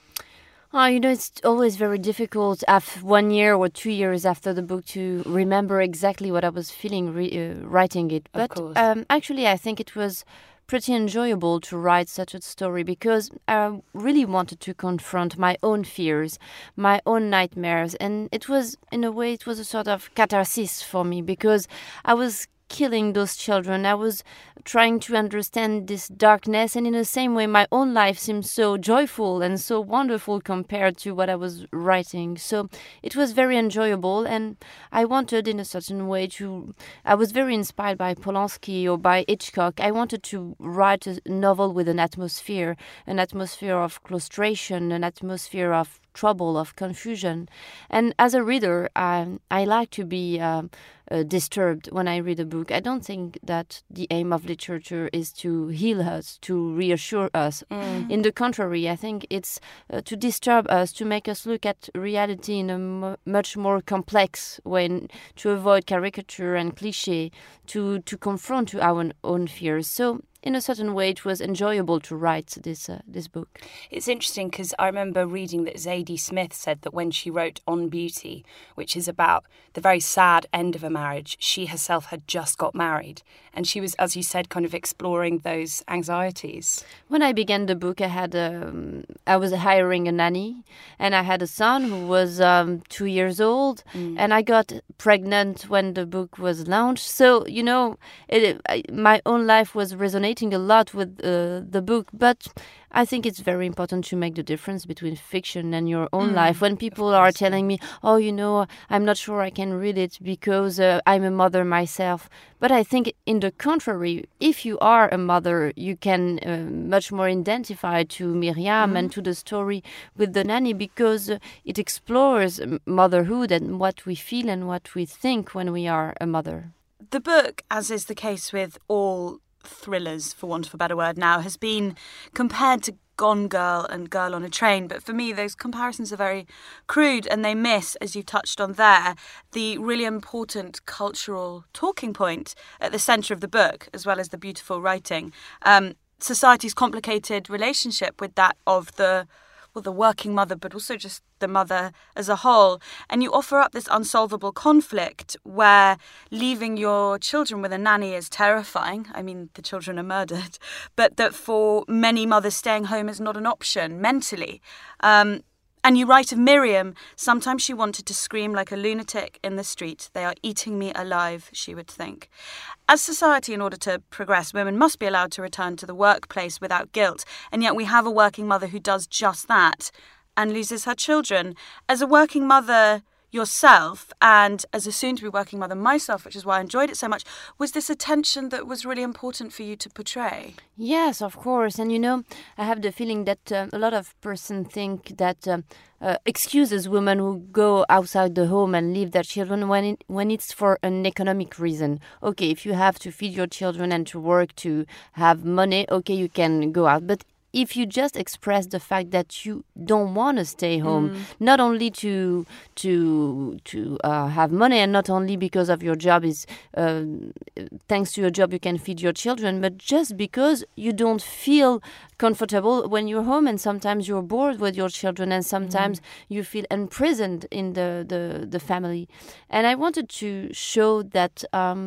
It's always very difficult 1 year or 2 years after the book to remember exactly what I was feeling writing it. But actually, I think it was pretty enjoyable to write such a story because I really wanted to confront my own fears, my own nightmares. And it was, in a way, it was a sort of catharsis for me because I was killing those children. I was trying to understand this darkness, and in the same way my own life seemed so joyful and so wonderful compared to what I was writing. So it was very enjoyable, and I wanted in a certain way I was very inspired by Polanski or by Hitchcock. I wanted to write a novel with an atmosphere of claustration, an atmosphere of trouble, of confusion. And as a reader, I like to be disturbed when I read a book. I don't think that the aim of literature is to heal us, to reassure us. In the contrary, I think it's to disturb us, to make us look at reality in a much more complex way, to avoid caricature and cliché, to confront our own fears. So in a certain way, it was enjoyable to write this book. It's interesting because I remember reading that Zadie Smith said that when she wrote On Beauty, which is about the very sad end of a marriage, she herself had just got married. And she was, as you said, kind of exploring those anxieties. When I began the book, I was hiring a nanny, and I had a son who was 2 years old, and I got pregnant when the book was launched. So, my own life was resonating a lot with the book, but I think it's very important to make the difference between fiction and your own life. When people are telling me, I'm not sure I can read it because I'm a mother myself. But I think in the contrary, if you are a mother, you can much more identify to Miriam and to the story with the nanny because it explores motherhood and what we feel and what we think when we are a mother. The book, as is the case with all thrillers, for want of a better word now, has been compared to Gone Girl and Girl on a Train. But for me, those comparisons are very crude and they miss, as you touched on there, the really important cultural talking point at the centre of the book, as well as the beautiful writing. Society's complicated relationship with that of the working mother, but also just the mother as a whole. And you offer up this unsolvable conflict where leaving your children with a nanny is terrifying. I mean, the children are murdered, but that for many mothers, staying home is not an option mentally. And you write of Miriam, sometimes she wanted to scream like a lunatic in the street. They are eating me alive, she would think. As society, in order to progress, women must be allowed to return to the workplace without guilt. And yet we have a working mother who does just that and loses her children. As a working mother yourself, and as a soon-to-be working mother myself, which is why I enjoyed it so much, was this a tension that was really important for you to portray? Yes, of course. And I have the feeling that a lot of persons think that excuses women who go outside the home and leave their children when it's for an economic reason. Okay, if you have to feed your children and to work to have money, okay, you can go out. But if you just express the fact that you don't want to stay home, not only to have money, and not only because of your job is thanks to your job you can feed your children, but just because you don't feel comfortable when you're home, and sometimes you're bored with your children, and sometimes you feel imprisoned in the family. And I wanted to show that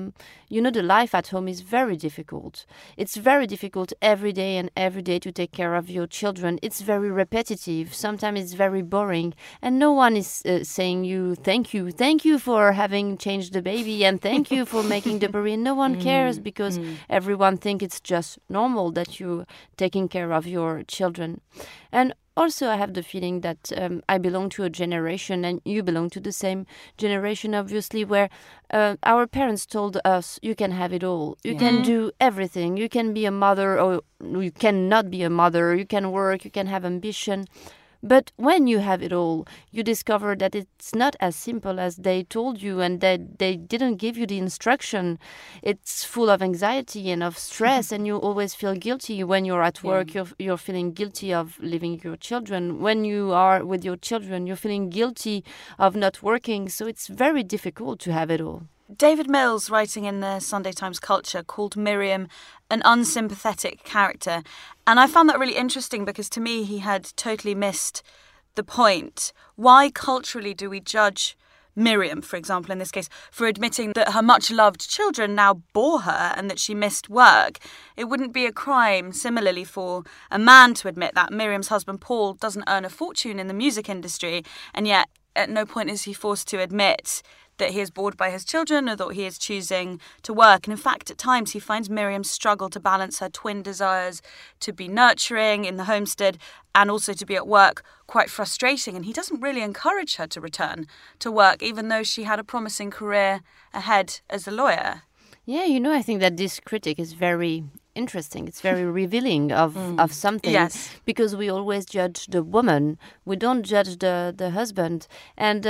the life at home is very difficult. It's very difficult every day to take care of your children. It's very repetitive. Sometimes it's very boring, and no one is saying you thank you for having changed the baby, and thank you for making the baby. No one cares, because everyone thinks it's just normal that you're taking care of your children. And also, I have the feeling that I belong to a generation, and you belong to the same generation, obviously, where our parents told us, you can have it all. You can do everything. You can be a mother, or you cannot be a mother. You can work. You can have ambition. But when you have it all, you discover that it's not as simple as they told you, and that they didn't give you the instruction. It's full of anxiety and of stress, and you always feel guilty when you're at work. You're feeling guilty of leaving your children. When you are with your children, you're feeling guilty of not working. So it's very difficult to have it all. David Mills, writing in the Sunday Times Culture, called Miriam an unsympathetic character. And I found that really interesting, because to me he had totally missed the point. Why culturally do we judge Miriam, for example, in this case, for admitting that her much-loved children now bore her and that she missed work? It wouldn't be a crime, similarly, for a man to admit that. Miriam's husband, Paul, doesn't earn a fortune in the music industry, and yet at no point is he forced to admit that he is bored by his children, or that he is choosing to work. And in fact, at times he finds Miriam's struggle to balance her twin desires to be nurturing in the homestead and also to be at work quite frustrating. And he doesn't really encourage her to return to work, even though she had a promising career ahead as a lawyer. Yeah, I think that this critic is very interesting. It's very revealing of something. Yes. Because we always judge the woman. We don't judge the husband. And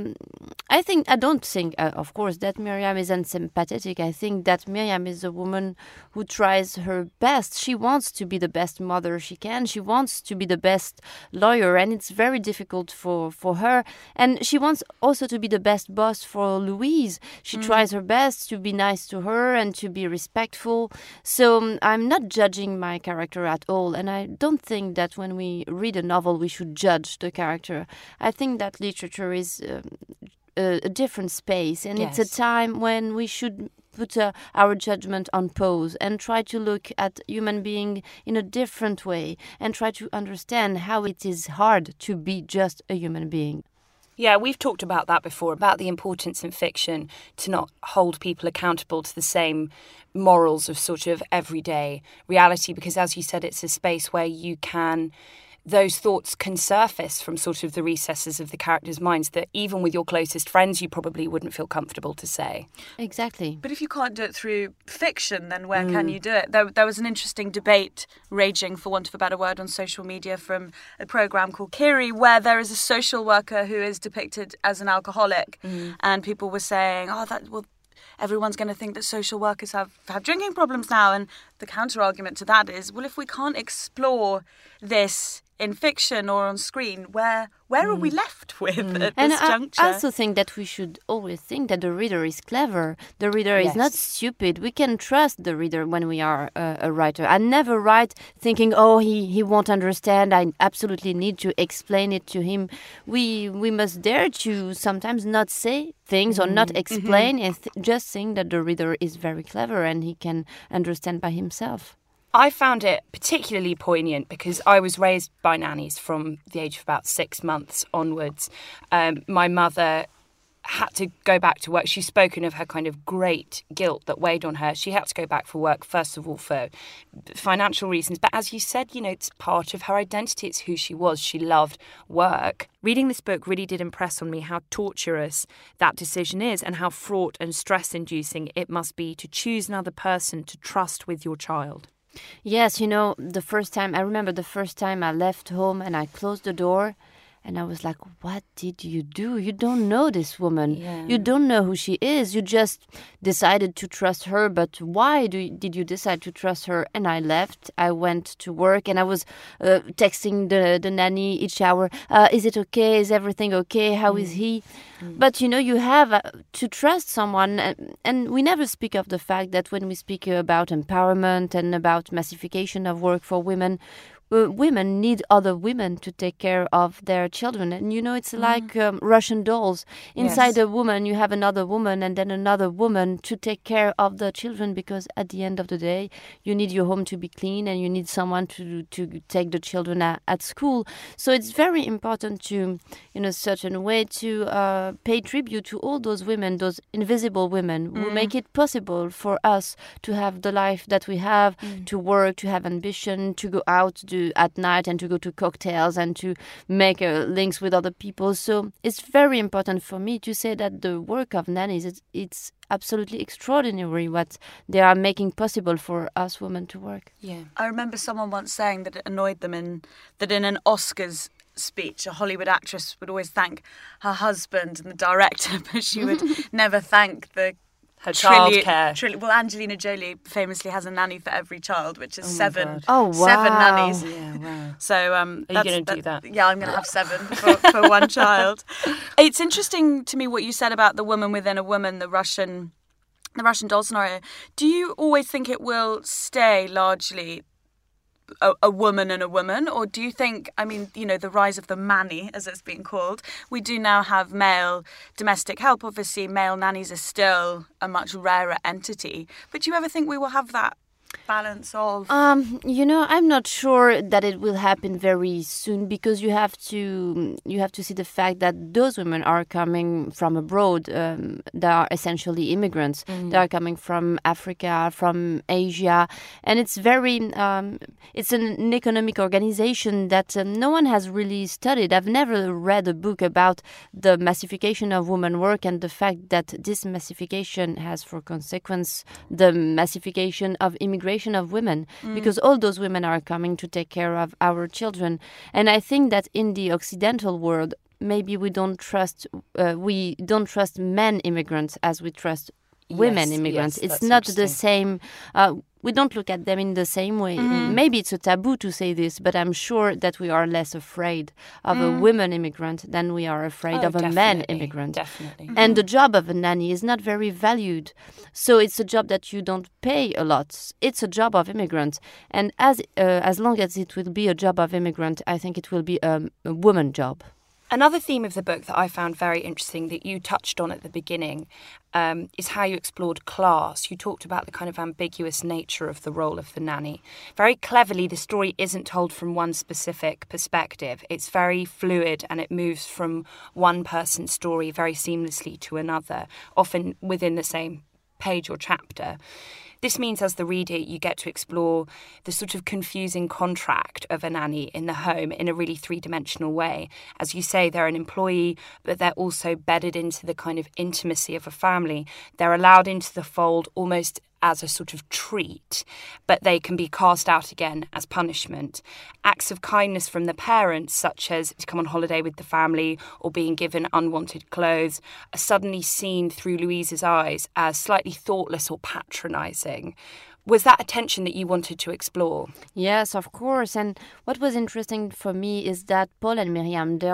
I don't think, of course, that Miriam is unsympathetic. I think that Miriam is a woman who tries her best. She wants to be the best mother she can. She wants to be the best lawyer, and it's very difficult for her. And she wants also to be the best boss for Louise. She tries her best to be nice to her and to be respectful. So I'm not judging my character at all, and I don't think that when we read a novel we should judge the character. I think that literature is a different space, and it's a time when we should put our judgment on pause and try to look at human being in a different way and try to understand how it is hard to be just a human being. Yeah, we've talked about that before, about the importance in fiction to not hold people accountable to the same morals of sort of everyday reality, because as you said, it's a space where those thoughts can surface from sort of the recesses of the characters' minds that even with your closest friends you probably wouldn't feel comfortable to say. Exactly. But if you can't do it through fiction, then where can you do it? There was an interesting debate raging, for want of a better word, on social media from a programme called Kiri, where there is a social worker who is depicted as an alcoholic, and people were saying, everyone's going to think that social workers have drinking problems now. And the counter-argument to that is, well, if we can't explore this in fiction or on screen, where are we left with at this juncture? I also think that we should always think that the reader is clever. The reader is not stupid. We can trust the reader when we are a writer. I never write thinking, he won't understand. I absolutely need to explain it to him. We must dare to sometimes not say things or not explain and just think that the reader is very clever and he can understand by himself. I found it particularly poignant because I was raised by nannies from the age of about 6 months onwards. My mother had to go back to work. She's spoken of her kind of great guilt that weighed on her. She had to go back for work, first of all, for financial reasons. But as you said, it's part of her identity. It's who she was. She loved work. Reading this book really did impress on me how torturous that decision is and how fraught and stress-inducing it must be to choose another person to trust with your child. Yes, I remember the first time I left home and I closed the door. And I was like, what did you do? You don't know this woman. Yeah. You don't know who she is. You just decided to trust her. But why did you decide to trust her? And I left. I went to work and I was texting the nanny each hour. Is it okay? Is everything okay? How is he? But, you have to trust someone. And we never speak of the fact that when we speak about empowerment and about massification of work for women, women need other women to take care of their children. And, it's like Russian dolls. Inside a woman, you have another woman and then another woman to take care of the children, because at the end of the day, you need your home to be clean and you need someone to take the children at school. So it's very important to, in a certain way, to pay tribute to all those women, those invisible women who make it possible for us to have the life that we have, to work, to have ambition, to go out, at night and to go to cocktails and to make links with other people. So it's very important for me to say that the work of nannies, it's absolutely extraordinary what they are making possible for us women to work. Yeah. I remember someone once saying that it annoyed them that in an Oscars speech, a Hollywood actress would always thank her husband and the director, but she would never thank her childcare. Well, Angelina Jolie famously has a nanny for every child, which is 7. God. Oh, wow. 7 nannies. Yeah, wow. So, are you going to do that? Yeah, I'm going to have 7 for one child. It's interesting to me what you said about the woman within a woman, the Russian doll scenario. Do you always think it will stay largely a woman and a woman, or do you think, the rise of the manny, as it's been called, we do now have male domestic help. Obviously, male nannies are still a much rarer entity, but do you ever think we will have that balance of... I'm not sure that it will happen very soon, because you have to see the fact that those women are coming from abroad. They are essentially immigrants. They are coming from Africa, from Asia, and it's very it's an economic organization that no one has really studied. I've never read a book about the massification of women work and the fact that this massification has for consequence the massification of immigration of women, because all those women are coming to take care of our children. And I think that in the Occidental world, maybe we don't trust men immigrants as we trust women immigrants. It's not the same. We don't look at them in the same way. Maybe it's a taboo to say this, but I'm sure that we are less afraid of a women immigrant than we are afraid of a man immigrant. Definitely. And the job of a nanny is not very valued. So it's a job that you don't pay a lot. It's a job of immigrants. And as long as it will be a job of immigrant, I think it will be a woman job. Another theme of the book that I found very interesting that you touched on at the beginning is how you explored class. You talked about the kind of ambiguous nature of the role of the nanny. Very cleverly, the story isn't told from one specific perspective. It's very fluid and it moves from one person's story very seamlessly to another, often within the same page or chapter. This means as the reader, you get to explore the sort of confusing contract of a nanny in the home in a really three-dimensional way. As you say, they're an employee, but they're also bedded into the kind of intimacy of a family. They're allowed into the fold almost as a sort of treat, but they can be cast out again as punishment. Acts of kindness from the parents, such as to come on holiday with the family or being given unwanted clothes, are suddenly seen through Louise's eyes as slightly thoughtless or patronising. Was that a tension that you wanted to explore? Yes, of course. And what was interesting for me is that Paul and Miriam, they are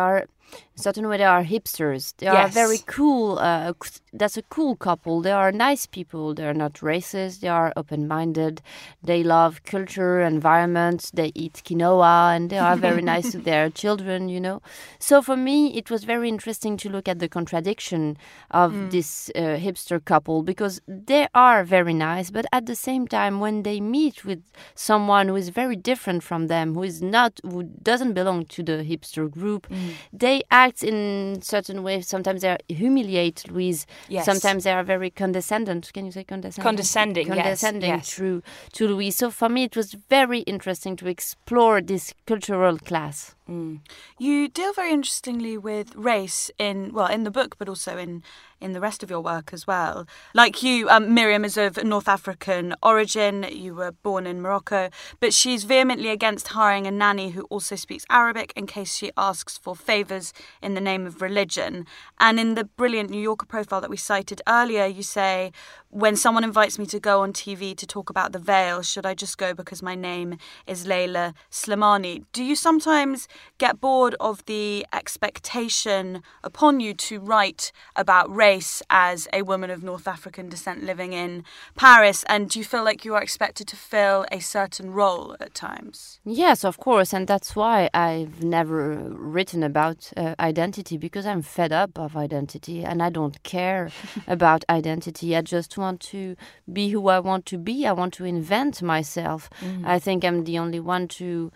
in a certain way, they are hipsters. They are very cool. That's a cool couple. They are nice people. They are not racist. They are open-minded. They love culture, environment. They eat quinoa, and they are very nice to their children, you know. So for me, it was very interesting to look at the contradiction of this hipster couple, because they are very nice, but at the same time, when they meet with someone who is very different from them, who doesn't belong to the hipster group, they act in certain ways. Sometimes they humiliate Louise. Yes. Sometimes they are very condescending. Can you say condescending? Condescending, yes. To Louise. So for me, it was very interesting to explore this cultural class. You deal very interestingly with race in the book, but also in the rest of your work as well. Like you, Miriam is of North African origin. You were born in Morocco, but she's vehemently against hiring a nanny who also speaks Arabic in case she asks for favours in the name of religion. And in the brilliant New Yorker profile that we cited earlier, you say, when someone invites me to go on TV to talk about the veil, should I just go because my name is Leila Slimani? Do you sometimes get bored of the expectation upon you to write about race as a woman of North African descent living in Paris? And do you feel like you are expected to fill a certain role at times? Yes, of course. And that's why I've never written about identity, because I'm fed up of identity and I don't care about identity. I just want to be who I want to be. I want to invent myself. I think I'm the only one to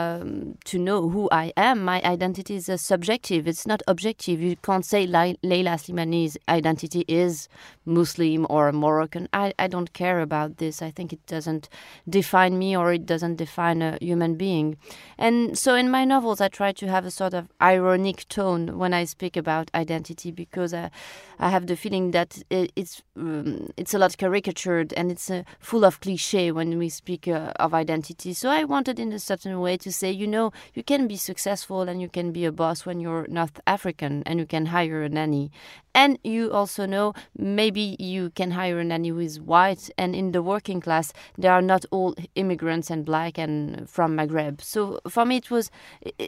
know who I am. My identity is subjective. It's not objective. You can't say Leila Slimani's identity is Muslim or Moroccan. I don't care about this. I think it doesn't define me, or it doesn't define a human being. And so in my novels, I try to have a sort of ironic tone when I speak about identity, because I have the feeling that it's a lot caricatured and it's full of cliché when we speak of identity. So I wanted in a certain way to say, you know, you can be successful and you can be a boss when you're North African and you can hire a nanny. And you also know maybe you can hire a nanny who is white, and in the working class, they are not all immigrants and black and from Maghreb. So for me, it was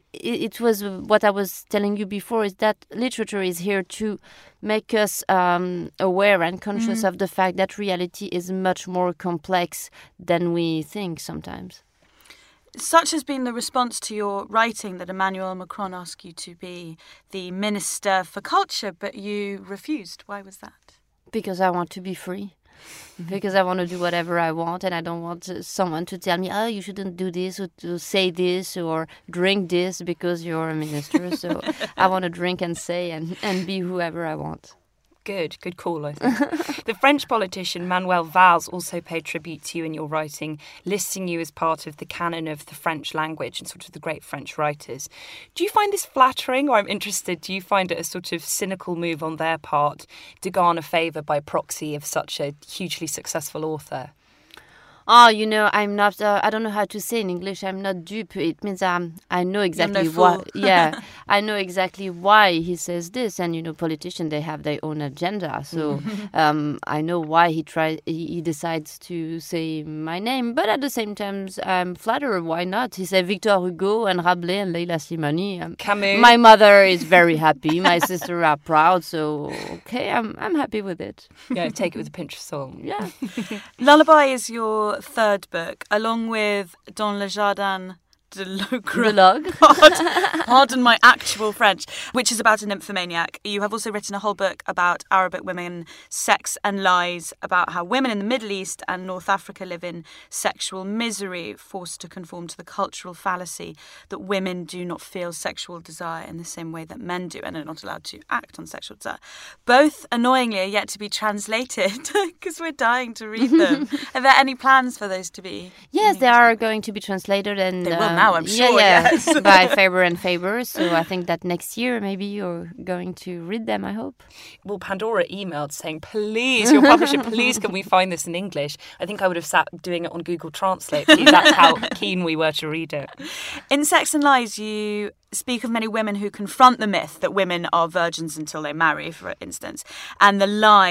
what I was telling you before, is that literature is here to make us aware and conscious of the fact that reality is much more complex than we think sometimes. Such has been the response to your writing that Emmanuel Macron asked you to be the Minister for Culture, but you refused. Why was that? Because I want to be free. Because I want to do whatever I want, and I don't want someone to tell me, oh, you shouldn't do this or to say this or drink this because you're a minister. So I want to drink and say and be whoever I want. Good call, I think. The French politician Manuel Valls also paid tribute to you in your writing, listing you as part of the canon of the French language and sort of the great French writers. Do you find this flattering, or I'm interested, do you find it a sort of cynical move on their part to garner favour by proxy of such a hugely successful author? Oh, you know, I'm not, I don't know how to say in English, I'm not dupe. It means I know exactly why. Yeah, I know exactly why he says this. And, you know, politicians, they have their own agenda. So I know why he decides to say my name. But at the same time, I'm flattered. Why not? He said Victor Hugo and Rabelais and Leila Slimani. Camus. My mother is very happy. My sister are proud. So, okay, I'm happy with it. Yeah, take it with a pinch of salt. Yeah. Lullaby is your third book, along with Dans le Jardin de l'Ogre. Pardon my actual French, which is about a nymphomaniac. You have also written a whole book about Arabic women, sex and lies, about how women in the Middle East and North Africa live in sexual misery, forced to conform to the cultural fallacy that women do not feel sexual desire in the same way that men do and are not allowed to act on sexual desire. Both, annoyingly, are yet to be translated because we're dying to read them. Are there any plans for those to be? Yes, they are going to be translated, and they will now, I'm sure. Yes. By Faber and Faber. So I think that next year maybe you're going to read them, I hope. Well, Pandora emailed saying, please, your publisher, please can we find this in English? I think I would have sat doing it on Google Translate. That's how keen we were to read it. In Sex and Lies, you speak of many women who confront the myth that women are virgins until they marry, for instance, and the lies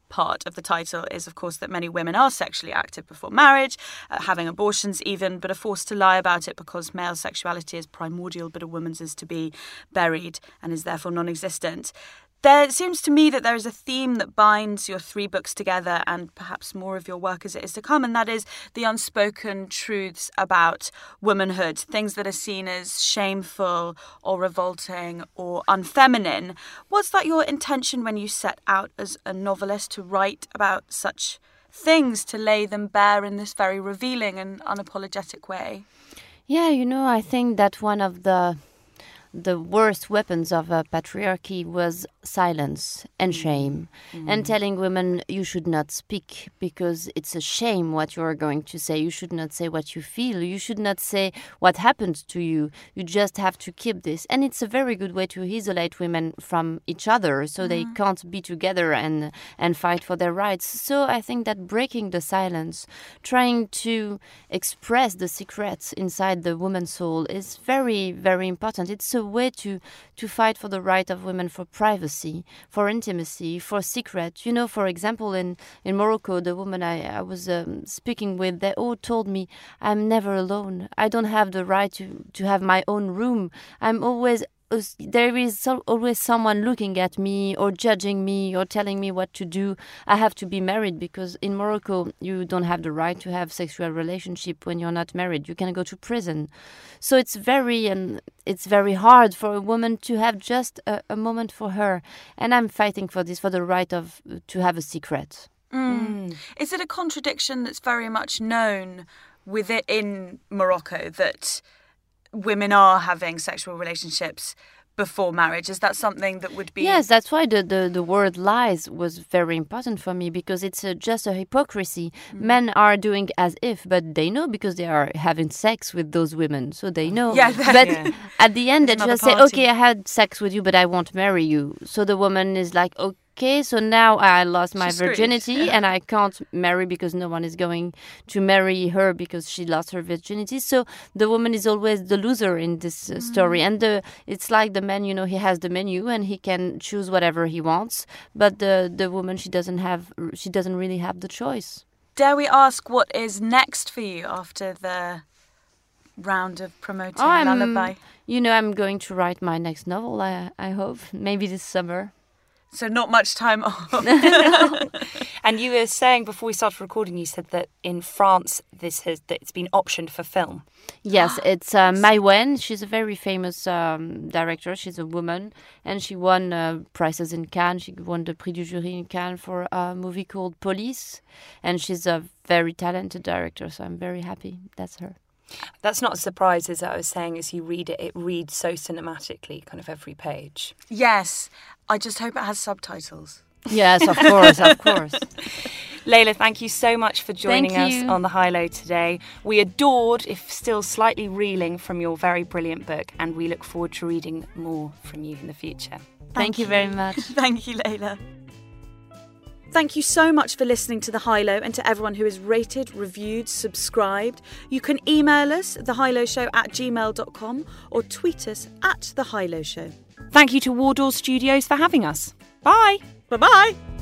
part of the title is, of course, that many women are sexually active before marriage, having abortions even, but are forced to lie about it because male sexuality is primordial, but a woman's is to be buried and is therefore non-existent. There seems to me that there is a theme that binds your 3 books together, and perhaps more of your work as it is to come, and that is the unspoken truths about womanhood, things that are seen as shameful or revolting or unfeminine. Was that your intention when you set out as a novelist, to write about such things, to lay them bare in this very revealing and unapologetic way? Yeah, I think that one of the worst weapons of patriarchy was silence and shame, and telling women you should not speak because it's a shame what you are going to say. You should not say what you feel. You should not say what happened to you. You just have to keep this. And it's a very good way to isolate women from each other so they can't be together and fight for their rights. So I think that breaking the silence, trying to express the secrets inside the woman's soul is very, very important. It's a way to fight for the right of women for privacy, for intimacy, for secret. For example, in Morocco, the woman I was speaking with, they all told me, I'm never alone. I don't have the right to have my own room. There is always someone looking at me or judging me or telling me what to do. I have to be married because in Morocco you don't have the right to have sexual relationship when you're not married. You can go to prison. So it's very hard for a woman to have just a moment for her. And I'm fighting for this, for the right to have a secret. Is it a contradiction that's very much known in Morocco that women are having sexual relationships before marriage? Is that something that would be... Yes, that's why the word lies was very important for me, because it's just a hypocrisy. Men are doing as if, but they know because they are having sex with those women, so they know. But at the end, they just say, okay, I had sex with you, but I won't marry you. So the woman is like, okay, so now I lost my virginity and I can't marry because no one is going to marry her because she lost her virginity. So the woman is always the loser in this story. And it's like the man, he has the menu and he can choose whatever he wants. But the woman, she doesn't really have the choice. Dare we ask what is next for you after the round of promoting Lullaby? I'm going to write my next novel, I hope, maybe this summer. So not much time off. And you were saying before we started recording, you said that in France it's been optioned for film. Yes, it's Mai Wen. She's a very famous director. She's a woman, and she won prizes in Cannes. She won the Prix du Jury in Cannes for a movie called Police, and she's a very talented director. So I'm very happy. That's her. That's not a surprise, as I was saying, as you read it reads so cinematically, kind of every page. Yes, I just hope it has subtitles. Yes, of course, of course. Layla, thank you so much for joining us on The High Low today. We adored, if still slightly reeling, from your very brilliant book, and we look forward to reading more from you in the future. Thank you very much. Thank you, Layla. Thank you so much for listening to The High Low, and to everyone who has rated, reviewed, subscribed. You can email us, thehighlowshow@gmail.com, or tweet us @thehighlowshow. Thank you to Wardour Studios for having us. Bye. Bye-bye.